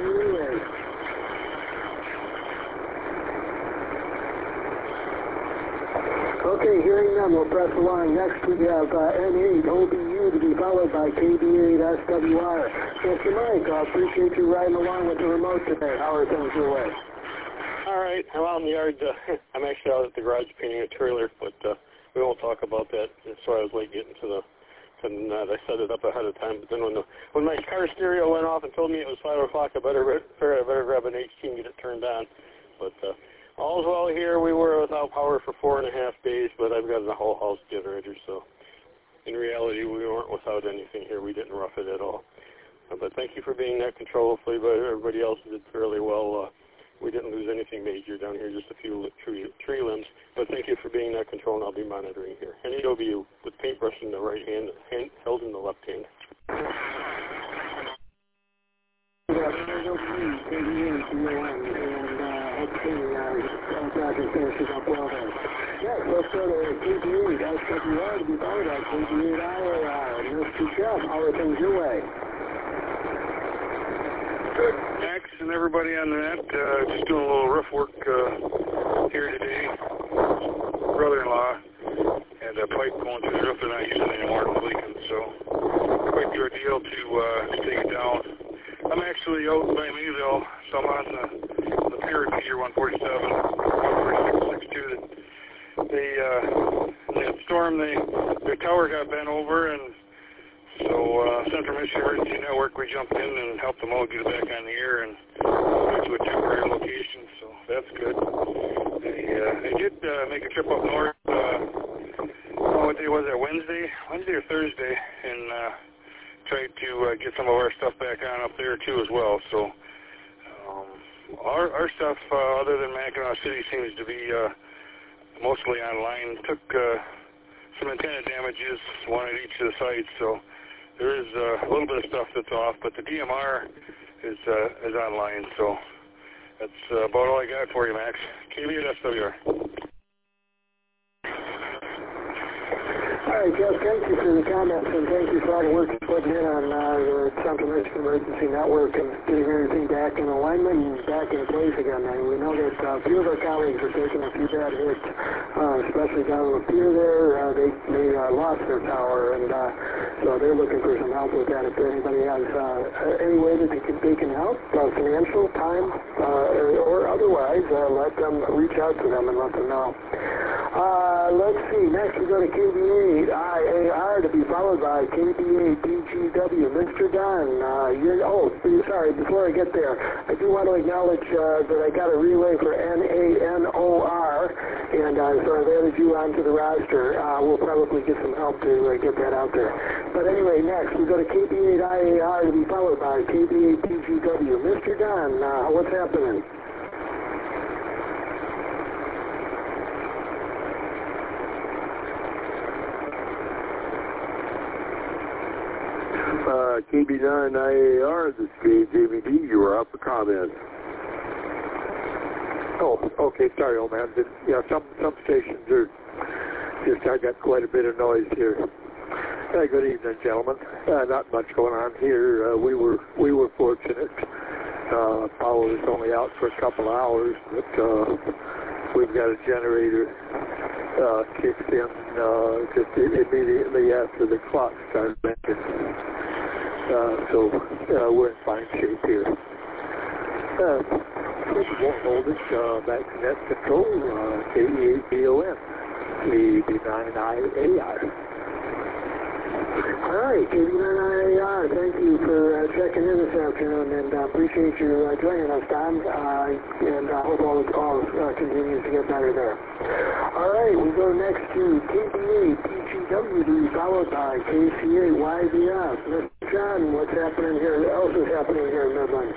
Okay, hearing none, we'll press along. Next we have N8 OBU to be followed by KB8 SWR. Mr. Mike, I appreciate you riding along with the remote today. How are things your way? All right, I'm out in the yard. I'm actually out at the garage painting a trailer, but we won't talk about that. So I was late getting to the net. I set it up ahead of time, but then when my car stereo went off and told me it was 5 o'clock, I better grab an HT and get it turned on. But all's well here. We were without power for 4.5 days, but I've got a whole house generator, so in reality we weren't without anything here. We didn't rough it at all. But thank you for being net control. Hopefully everybody else did fairly well. We didn't lose anything major down here, just a few tree limbs. But thank you for being net control, and I'll be monitoring here. NAW with paintbrush in the right hand, held in the left hand. Finishes up well there. Yes, let's go to KB8 SWR to be followed by KB8 IAR. Mr. Chubb, how are things your way? Good. Max and everybody on the net, just doing a little roof work here today. Brother-in-law had a pipe going through the roof they're not using anymore, it's leaking, so quite the ordeal to take it down. I'm actually out by Mayville, so I'm on the pier repeater 147, 146.62. In that storm, their tower got bent over, and so Central Michigan Emergency Network, we jumped in and helped them all get it back on the air and got to a temporary location, so that's good. They did make a trip up north, what day was that, Wednesday or Thursday, and tried to get some of our stuff back on up there too as well. So our stuff, other than Mackinac City, seems to be mostly online. Took some antenna damages, one at each of the sites, so there is a little bit of stuff that's off, but the DMR is online, so that's about all I got for you, Max. KB8 SWR. All right, Jeff, thank you for the comments, and thank you for all the work you're putting in on the Central Michigan Emergency Network and getting everything back in alignment and back in place again. And we know that a few of our colleagues are taking a few bad hits, especially down on the pier there. They lost their tower, and so they're looking for some help with that. If anybody has any way that they can help, financial, time, or otherwise, let them reach out to them and let them know. Let's see. Next we go to KBA-IAR to be followed by KBA-BGW. Mr. Dunn, sorry, before I get there, I do want to acknowledge that I got a relay for NANOR, and so I've added you onto the roster. We'll probably get some help to get that out there. But anyway, next we go to KBA-IAR to be followed by KBA-BGW. Mr. Dunn, what's happening? KB9IAR, this is KJBD. You are up for comments. Oh, okay. Sorry, old man. Some stations are just, I got quite a bit of noise here. Good evening, gentlemen. Not much going on here. We were fortunate. Power was only out for a couple hours, but we've got a generator kicks in just immediately after the clock started making. So we're in fine shape here. Won't hold it. Back to net control. KE8BON. KB9IAR. All right, KB9IAR. Thank you for checking in this afternoon, and appreciate you joining us, Don. And I hope all continues to get better there. All right, we go next to KBA-PGW, followed by KCA-YVF. Mr. John, what's happening here? What else is happening here in Midland?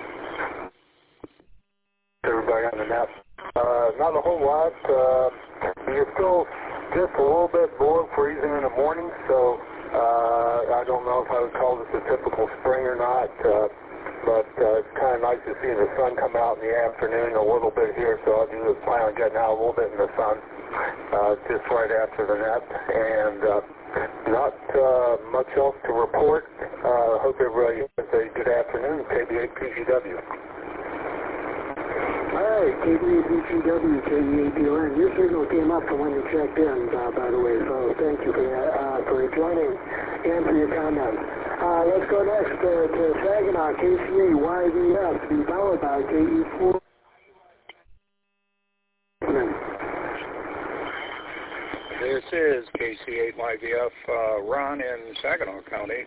Everybody on the net. Not a whole lot. You're still just a little bit below freezing in the morning, so I don't know if I would call this a typical spring or not, but it's kind of nice to see the sun come out in the afternoon a little bit here, so I do plan on getting out a little bit in the sun just right after the net, and not much else to report. Hope everybody has a good afternoon. KBA-PGW. All right, KBA-PGW, KE8BON. Your signal came up from when you checked in, by the way, so thank you for that, for joining and for your comments. Let's go next to Saginaw, KCA-YVF, to be followed by KE4. This is KC8YVF, Ron in Saginaw County.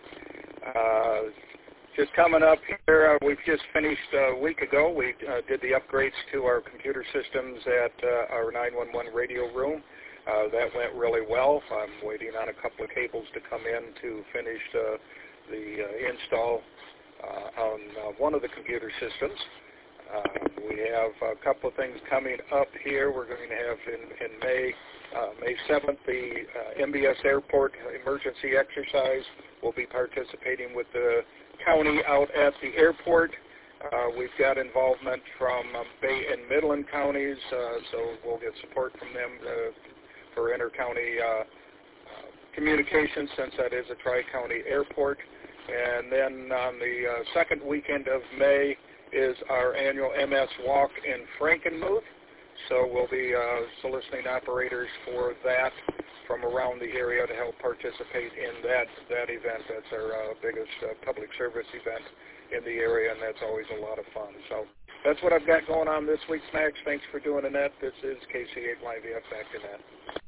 Just coming up here, we've just finished a week ago. We did the upgrades to our computer systems at our 911 radio room. That went really well. I'm waiting on a couple of cables to come in to finish the install on one of the computer systems. We have a couple of things coming up here. We're going to have in May 7th, the MBS Airport emergency exercise. We'll be participating with the county out at the airport. We've got involvement from Bay and Midland counties, so we'll get support from them for inter-county communications, since that is a tri-county airport. And then on the second weekend of May is our annual MS Walk in Frankenmuth. So we'll be soliciting operators for that from around the area to help participate in that event. That's our biggest public service event in the area, and that's always a lot of fun. So that's what I've got going on this week, Max. Thanks for doing the net. This is KC8YVF back to net.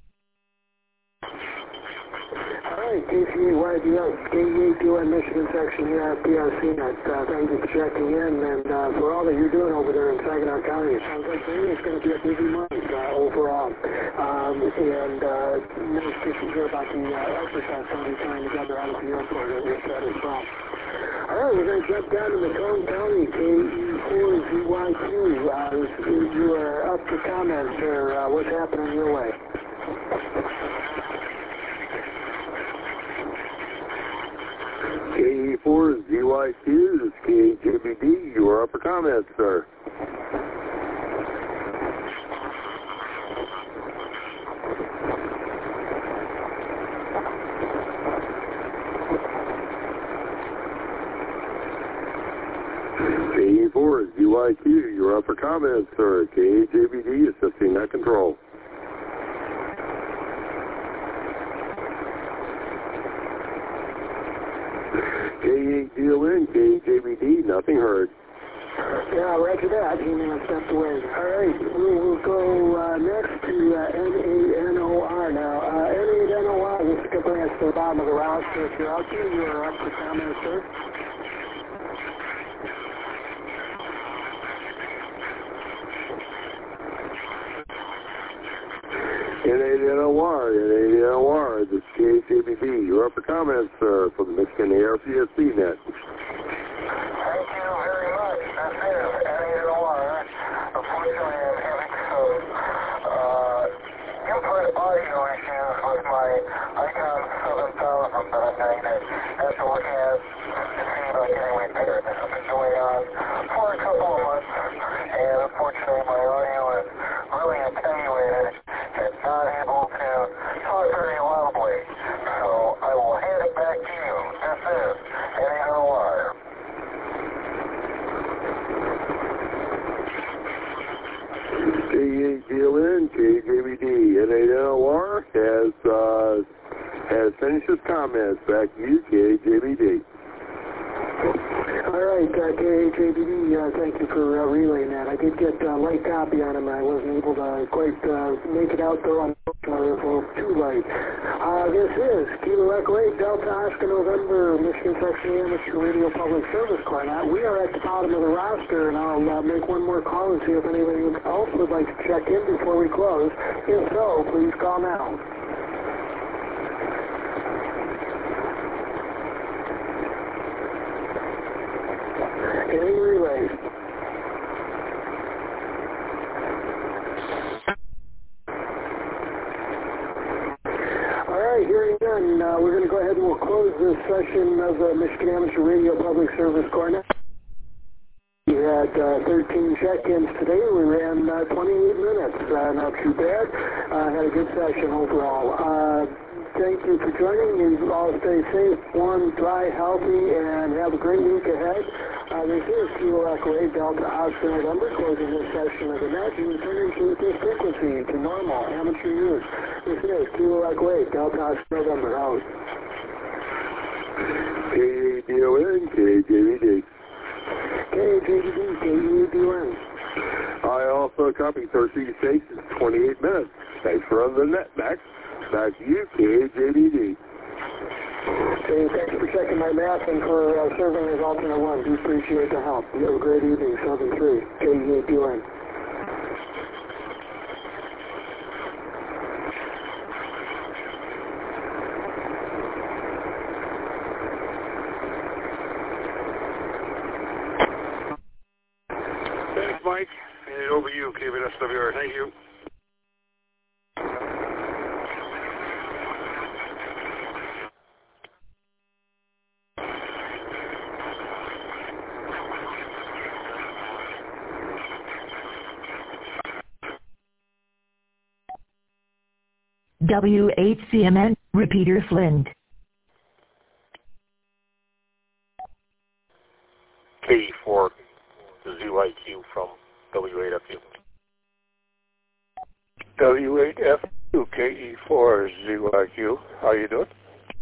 All right, KC8YVF, KE8BON Michigan section here at PRCnet. Thank you for checking in, and for all that you're doing over there in Saginaw County. It sounds like it's going to be a busy month overall. And nice to hear about the exercise coming together out of the airport at your set as well. All right, we're going to jump down to Macomb County, KE4ZYQ. You are up for comments, or what's happening your way? KE4ZYQ, this is KJBD. You are up for comments, sir. KE4ZYQ, you're up for comments, sir. KJBD assisting net control. KE8BON, KJBD, nothing heard. Yeah, roger that. He-Man stepped away. All right, we'll go next to N8NOR now. N8NOR, this is going to bring us to the bottom of the roster. If you're out there, you are up for comment, sir. N8NOR, this is KHABB. You're up for comments for the Michigan ARPSC net. Thank you very much. This is N8NOR. Unfortunately, I'm having some input audio issues with my Icon 7000 that I'm going to have to look at to see if I can repair. This has been going on for a couple of months, and unfortunately, my audio is really attenuated and not able to talk very loudly. So I will hand it back to you. This is N8NOR. KHDLN, KJBD, N8NOR has finished his comments. Back to you, KJBD. All right, KHABD, thank you for relaying that. I did get a light copy on him. I wasn't able to quite make it out there on too late. This is Kilo Echo 8, Delta Oscar November, Michigan Section Amateur Radio Public Service Cornet. We are at the bottom of the roster, and I'll make one more call and see if anybody else would like to check in before we close. If so, please call now. Any relays? All right, hearing none, we're going to go ahead and we'll close this session of the Michigan Amateur Radio Public Service Cornet. We had 13 check-ins today. We ran 28 minutes. Not too bad. Had a good session overall. Thank you for joining. You all stay safe, warm, dry, healthy, and have a great week ahead. This is Kilo Echo 8 Delta Oscar November, closing this session of the net and returning to this frequency to normal amateur use. This is Kilo Echo 8 Delta Oscar November out. KADON, KJBD. KJBD, KEDON. I also copy 13 stations, 28 minutes. Thanks for running the net, Max. Back to you, KJBD. Okay, thanks for checking my math and for serving as alternate one. Do appreciate the help. You have a great evening. 7-3, KEDON. Thanks, Mike. And over to you, KBSWR. Thank you. WHCMN, repeater Flint. KE4, ZYQ from W8FU. W8FU, KE4, ZYQ. How you doing?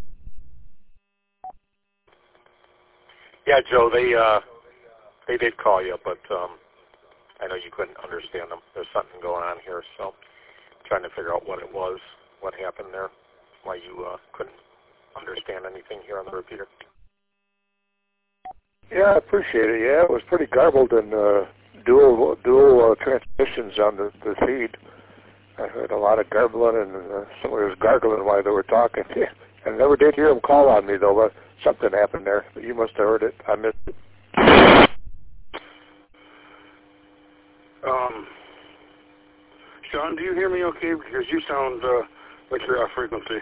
Yeah, Joe, they did call you, but I know you couldn't understand them. There's something going on here, so trying to figure out what it was, what happened there, why you couldn't understand anything here on the repeater. Yeah, I appreciate it. Yeah, it was pretty garbled and dual transmissions on the feed. I heard a lot of garbling, and somebody was gargling while they were talking. I never did hear them call on me, though, but something happened there. But you must have heard it. I missed it. Sean, do you hear me okay? Because you sound like you're off frequency.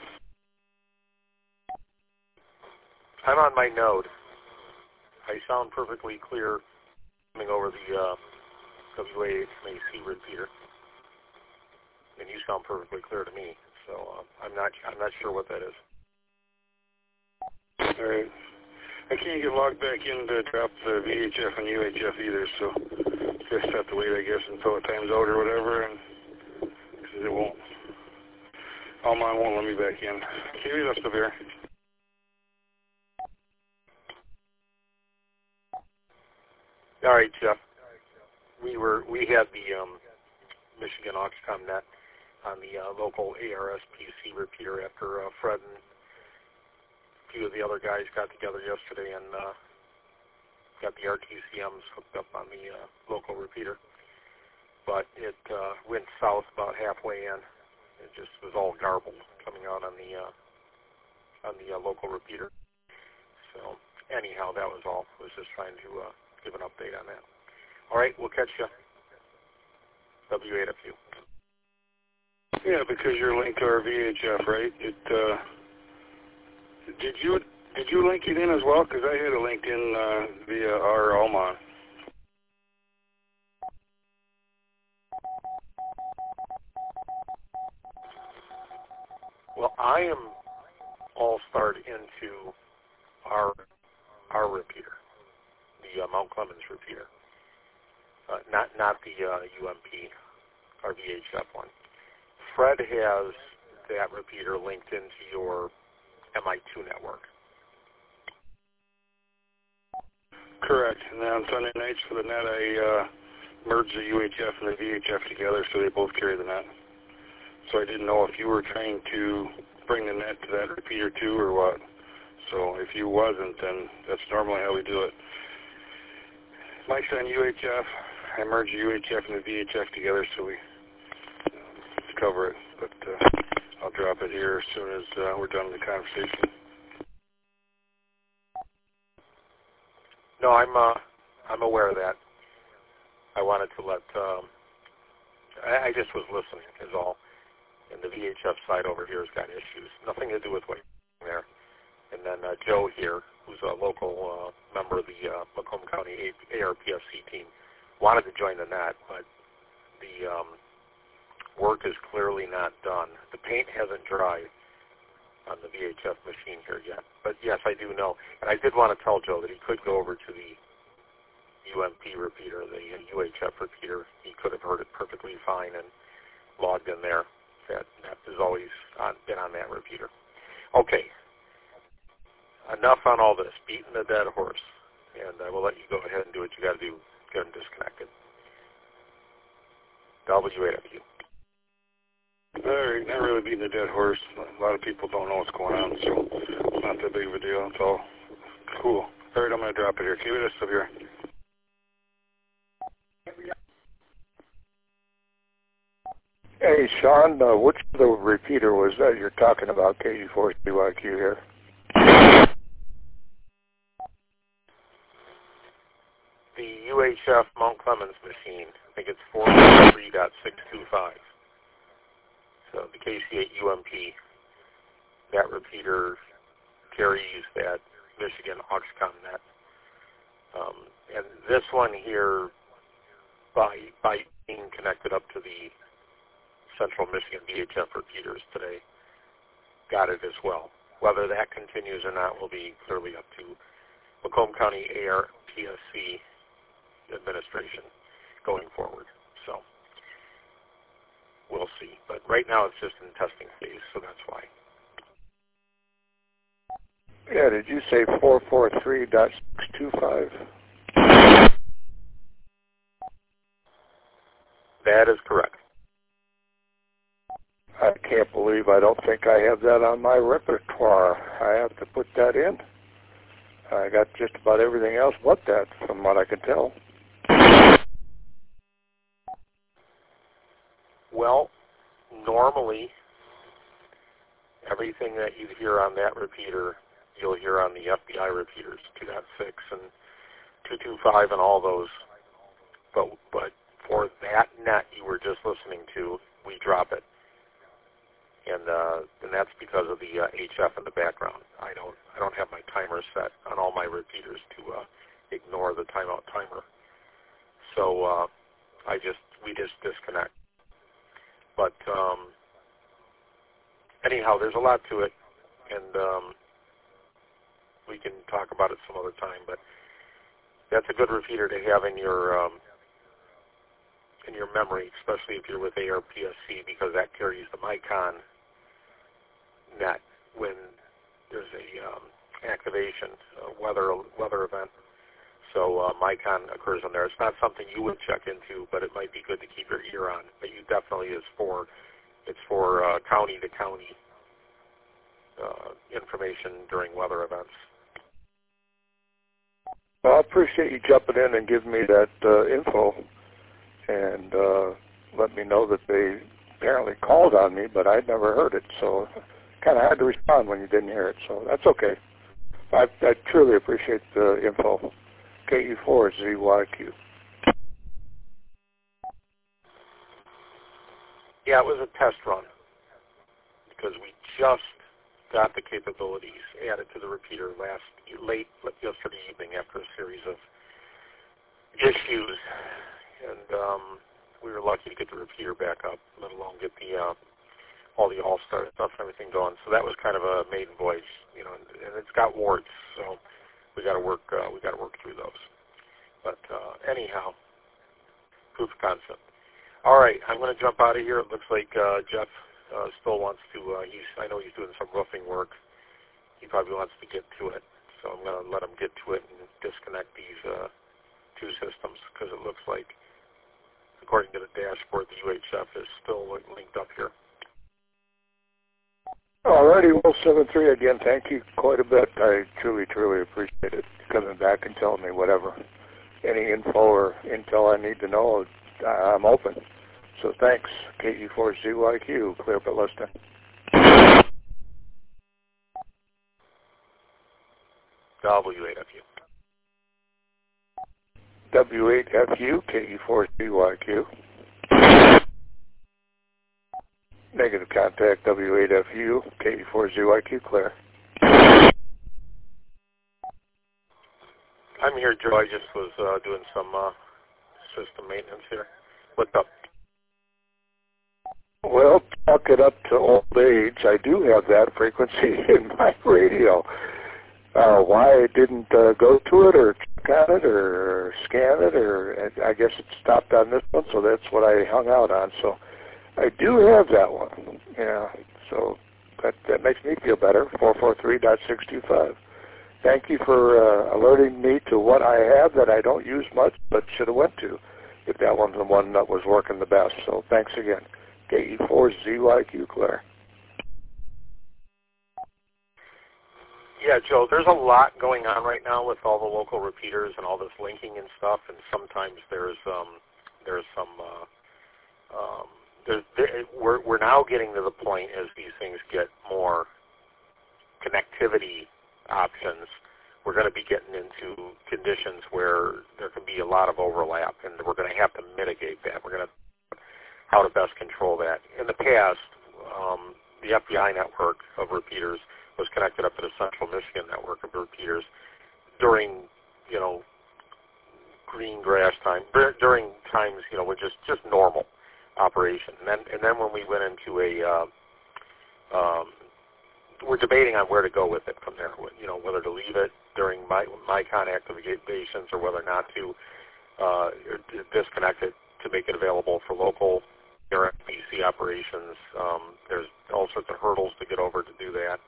I'm on my node. I sound perfectly clear coming over the WAMAC repeater, and you sound perfectly clear to me. So I'm not sure what that is. All right. I can't get logged back in to drop the VHF and UHF either, so just have to wait, I guess, until it times out or whatever, and because it won't. Almon won't let me back in. Katie, that's the bear. All right, Jeff. We had the Michigan Auxcom net on the local ARSPC repeater after Fred and a few of the other guys got together yesterday and got the RTCMs hooked up on the local repeater. But it went south about halfway in. It just was all garbled coming out on the local repeater. So anyhow, that was all. I was just trying to give an update on that. All right, we'll catch you. W8FU. Yeah, because you're linked to our VHF, right? Did you link it in as well? Because I had it linked in via our Almon. Well, I am all starred into our repeater, the Mount Clemens repeater, not the UMP, our VHF one. Fred has that repeater linked into your MI2 network. Correct. And then on Sunday nights for the net, I merged the UHF and the VHF together so they both carry the net. So I didn't know if you were trying to bring the net to that repeater too or what. So if you wasn't, then that's normally how we do it. Mike's on UHF. I merged the UHF and the VHF together so we cover it. But I'll drop it here as soon as we're done with the conversation. No, I'm aware of that. I wanted to let I just was listening is all. And the VHF side over here has got issues. Nothing to do with what you're there. And then Joe here, who's a local member of the Macomb County ARPSC team, wanted to join the net, but the work is clearly not done. The paint hasn't dried on the VHF machine here yet. But yes, I do know. And I did want to tell Joe that he could go over to the UMP repeater, the UHF repeater. He could have heard it perfectly fine and logged in there. That has always been on that repeater. Okay. Enough on all this. Beating the dead horse. And I will let you go ahead and do what you got to do. Get them disconnected. W8FU. All right, not really beating the dead horse. A lot of people don't know what's going on, so it's not that big of a deal. It's all cool. All right, I'm going to drop it here. Keep it up here. Hey, Sean, which of the repeater was that you're talking about, KG4CYQ here? The UHF Mount Clemens machine, I think it's 4.3.625. So the KC8 UMP, that repeater carries that Michigan Auxcom net. And this one here, by being connected up to the Central Michigan VHF repeaters today, got it as well. Whether that continues or not will be clearly up to Macomb County ARPSC administration going forward. So we'll see. But right now it's just in testing phase, so that's why. Yeah, did you say 443.625? That is correct. I can't believe I don't think I have that on my repertoire. I have to put that in. I got just about everything else but that, from what I can tell. Well, normally, everything that you hear on that repeater, you'll hear on the FBI repeaters, 2.6 and 2.25 and all those. But for that net you were just listening to, we drop it. And that's because of the HF in the background. I don't have my timer set on all my repeaters to ignore the timeout timer. So we just disconnect. But anyhow, there's a lot to it, and we can talk about it some other time. But that's a good repeater to have in your memory, especially if you're with ARPSC, because that carries the MICON net when there's a activation, a weather event. So MICON occurs on there. It's not something you would check into, but it might be good to keep your ear on. But you definitely it's for county to county information during weather events. Well, I appreciate you jumping in and giving me that info and let me know that they apparently called on me, but I'd never heard it, so kind of had to respond when you didn't hear it, so that's okay. I truly appreciate the info. KE4ZYQ. Yeah, it was a test run because we just got the capabilities added to the repeater late yesterday evening after a series of issues, and we were lucky to get the repeater back up, let alone get the all the all-star stuff and everything going. So that was kind of a maiden voyage, you know, and it's got warts, so we got to work through those. But anyhow, proof of concept. All right, I'm going to jump out of here. It looks like Jeff still wants to. I know he's doing some roofing work. He probably wants to get to it, so I'm going to let him get to it and disconnect these two systems because it looks like, according to the dashboard, the UHF is still linked up here. Alrighty, well, 7-3 again. Thank you quite a bit. I truly, truly appreciate it coming back and telling me whatever, any info or intel I need to know. I'm open. So thanks, KE4ZYQ, clear but listening. W8FU. W8FU, KE4ZYQ. Negative contact, W8FU, KE4ZYQ, clear. I'm here, Joe. I just was doing some system maintenance here. What's up? Well, talk it up to old age. I do have that frequency in my radio. Why I didn't go to it or check on it or scan it, or I guess it stopped on this one, so that's what I hung out on. So I do have that one. Yeah, so that makes me feel better, 443.625. Thank you for alerting me to what I have that I don't use much but should have went to if that one's the one that was working the best. So thanks again. KE4ZYQ, Claire. Yeah, Joe, there's a lot going on right now with all the local repeaters and all this linking and stuff, and sometimes we're now getting to the point as these things get more connectivity options, we're going to be getting into conditions where there can be a lot of overlap, and we're going to have to mitigate that. We're going to how to best control that. In the past, the FBI network of repeaters was connected up to the Central Michigan network of repeaters during, green grass time, during times, with just normal operation. And then when we went into we're debating on where to go with it from there, whether to leave it during MICON activations or whether not to disconnect it to make it available for local RFPC operations. There's all sorts of hurdles to get over to do that.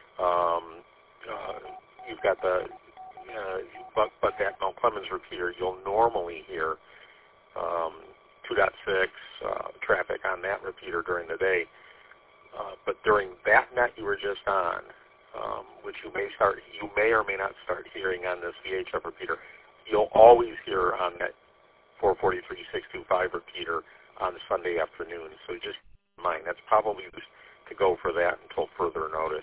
You've got but that Mount Clemens repeater, you'll normally hear 2.6 traffic on that repeater during the day. But during that net you were just on, which you may or may not start hearing on this VHF repeater, you'll always hear on that 443.625 repeater on Sunday afternoon. So just keep in mind, that's probably to go for that until further notice.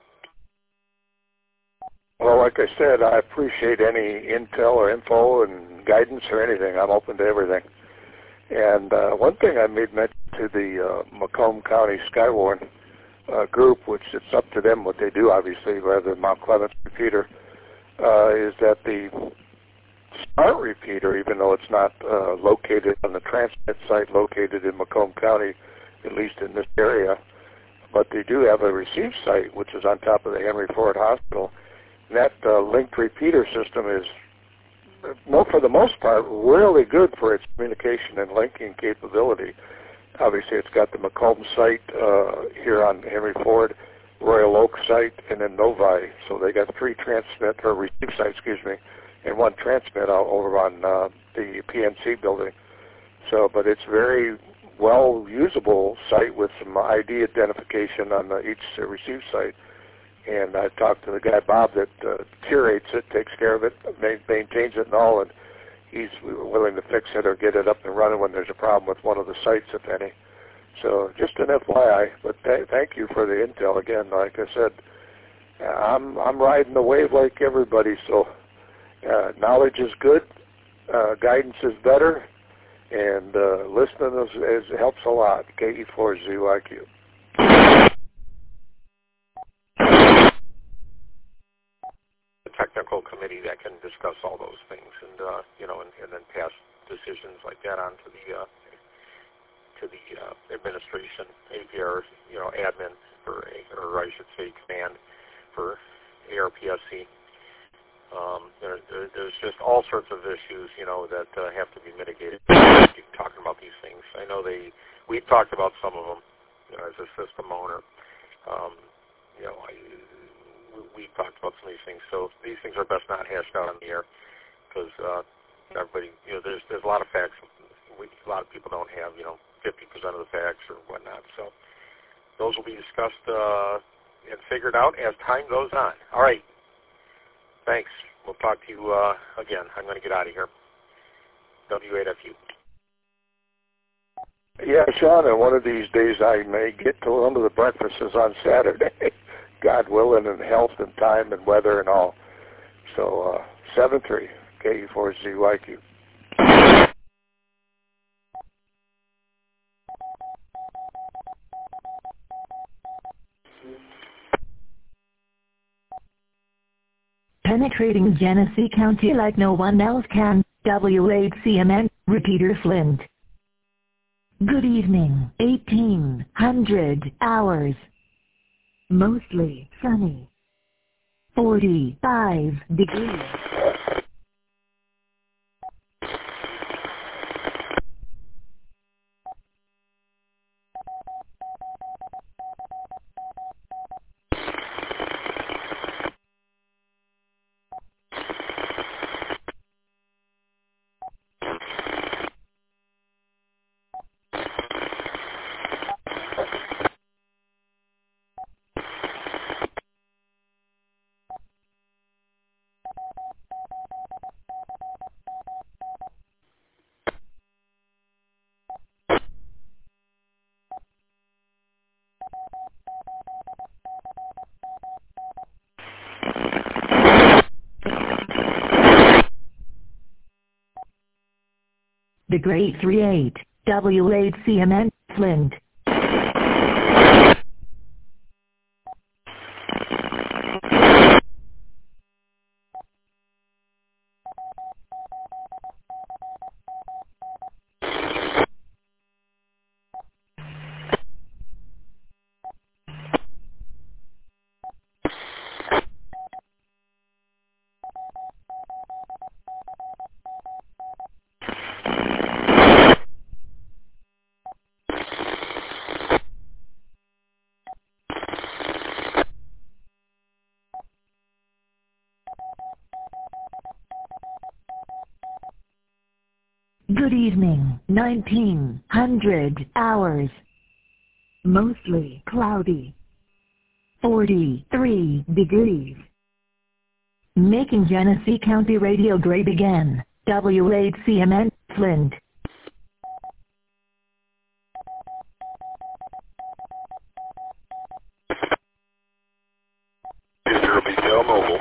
Well, like I said, I appreciate any intel or info and guidance or anything. I'm open to everything. And one thing I made mention to the Macomb County Skywarn group, which it's up to them what they do, obviously, rather than Mount Clemens repeater, is that the SMART repeater, even though it's not located on the transmit site located in Macomb County, at least in this area, but they do have a receive site, which is on top of the Henry Ford Hospital. And that linked repeater system is, for the most part, really good for its communication and linking capability. Obviously, it's got the Macomb site here on Henry Ford, Royal Oak site, and then Novi. So they got three receive sites, and one transmit out over on the PNC building. So, but it's very well usable site with some ID identification on each receive site. And I talked to the guy, Bob, that curates it, takes care of it, maintains it and all, and he's willing to fix it or get it up and running when there's a problem with one of the sites, if any. So just an FYI, but thank you for the intel again. Like I said, I'm riding the wave like everybody, so knowledge is good, guidance is better, and listening helps a lot. KE4ZYQ. Technical committee that can discuss all those things, and and then pass decisions like that on to the administration, APR, admin or I should say command for ARPSC. There's just all sorts of issues, that have to be mitigated. Talking about these things, I know we've talked about some of them, as a system owner. We've talked about some of these things, so these things are best not hashed out on the air because everybody, there's a lot of facts. A lot of people don't have, 50% of the facts or whatnot. So those will be discussed and figured out as time goes on. All right. Thanks. We'll talk to you again. I'm going to get out of here. W8FU. Yeah, Sean, and one of these days I may get to one of the breakfasts on Saturday. God willing, and health and time and weather and all. So 7-3, KE4ZYQ. Penetrating Genesee County like no one else can, W8CMN, Repeater Flint. Good evening, 1800 hours. Mostly sunny. 45 degrees. The Great 38, W8CMN, Flint. Good evening, 1900 hours. Mostly cloudy. 43 degrees. Making Genesee County radio great again. W8CMN, Flint. Mobile.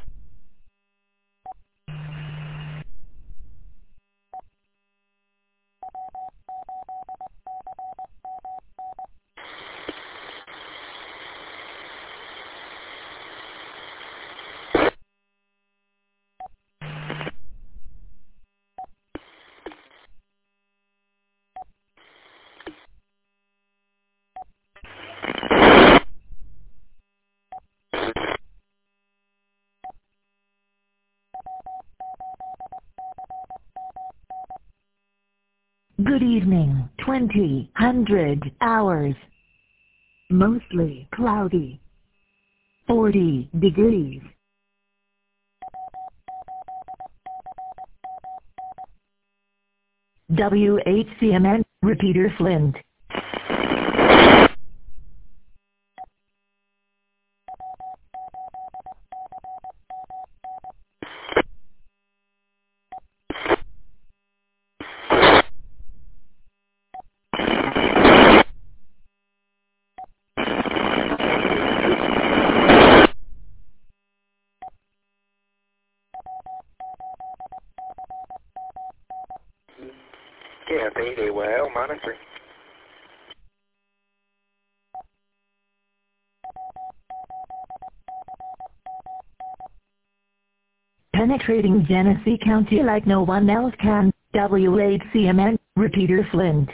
Good evening, 2000 hours. Mostly cloudy. 40 degrees. WHCMN, repeater Flint. Yeah, they well monitoring. Penetrating Genesee County like no one else can. WHCMN, repeater Flint.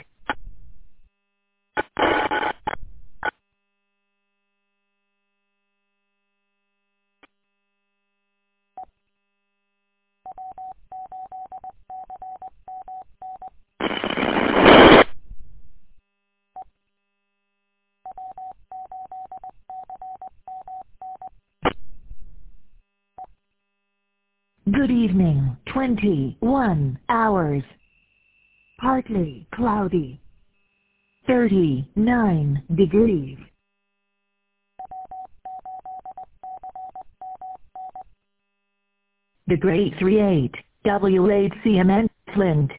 Good evening, 21 hours. Partly cloudy. 39 degrees. The Great 38, WHCMN, Flint.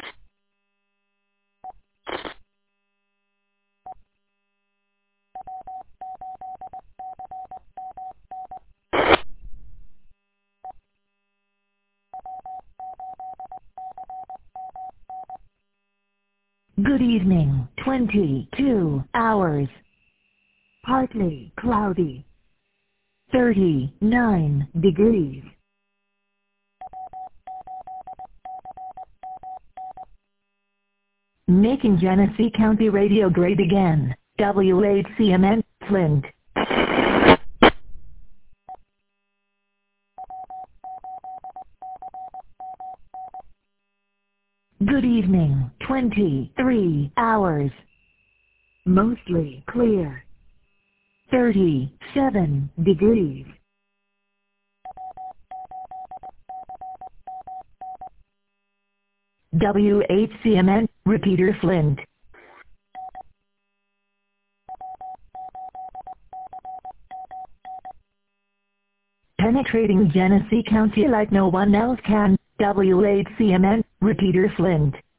Good evening, 22 hours. Partly cloudy. 39 degrees. Making Genesee County radio great again. WHCMN, Flint. Good evening, 23 hours. Mostly clear. 37 degrees. WHCMN, repeater Flint. Penetrating Genesee County like no one else can. WHCMN, repeater Flint.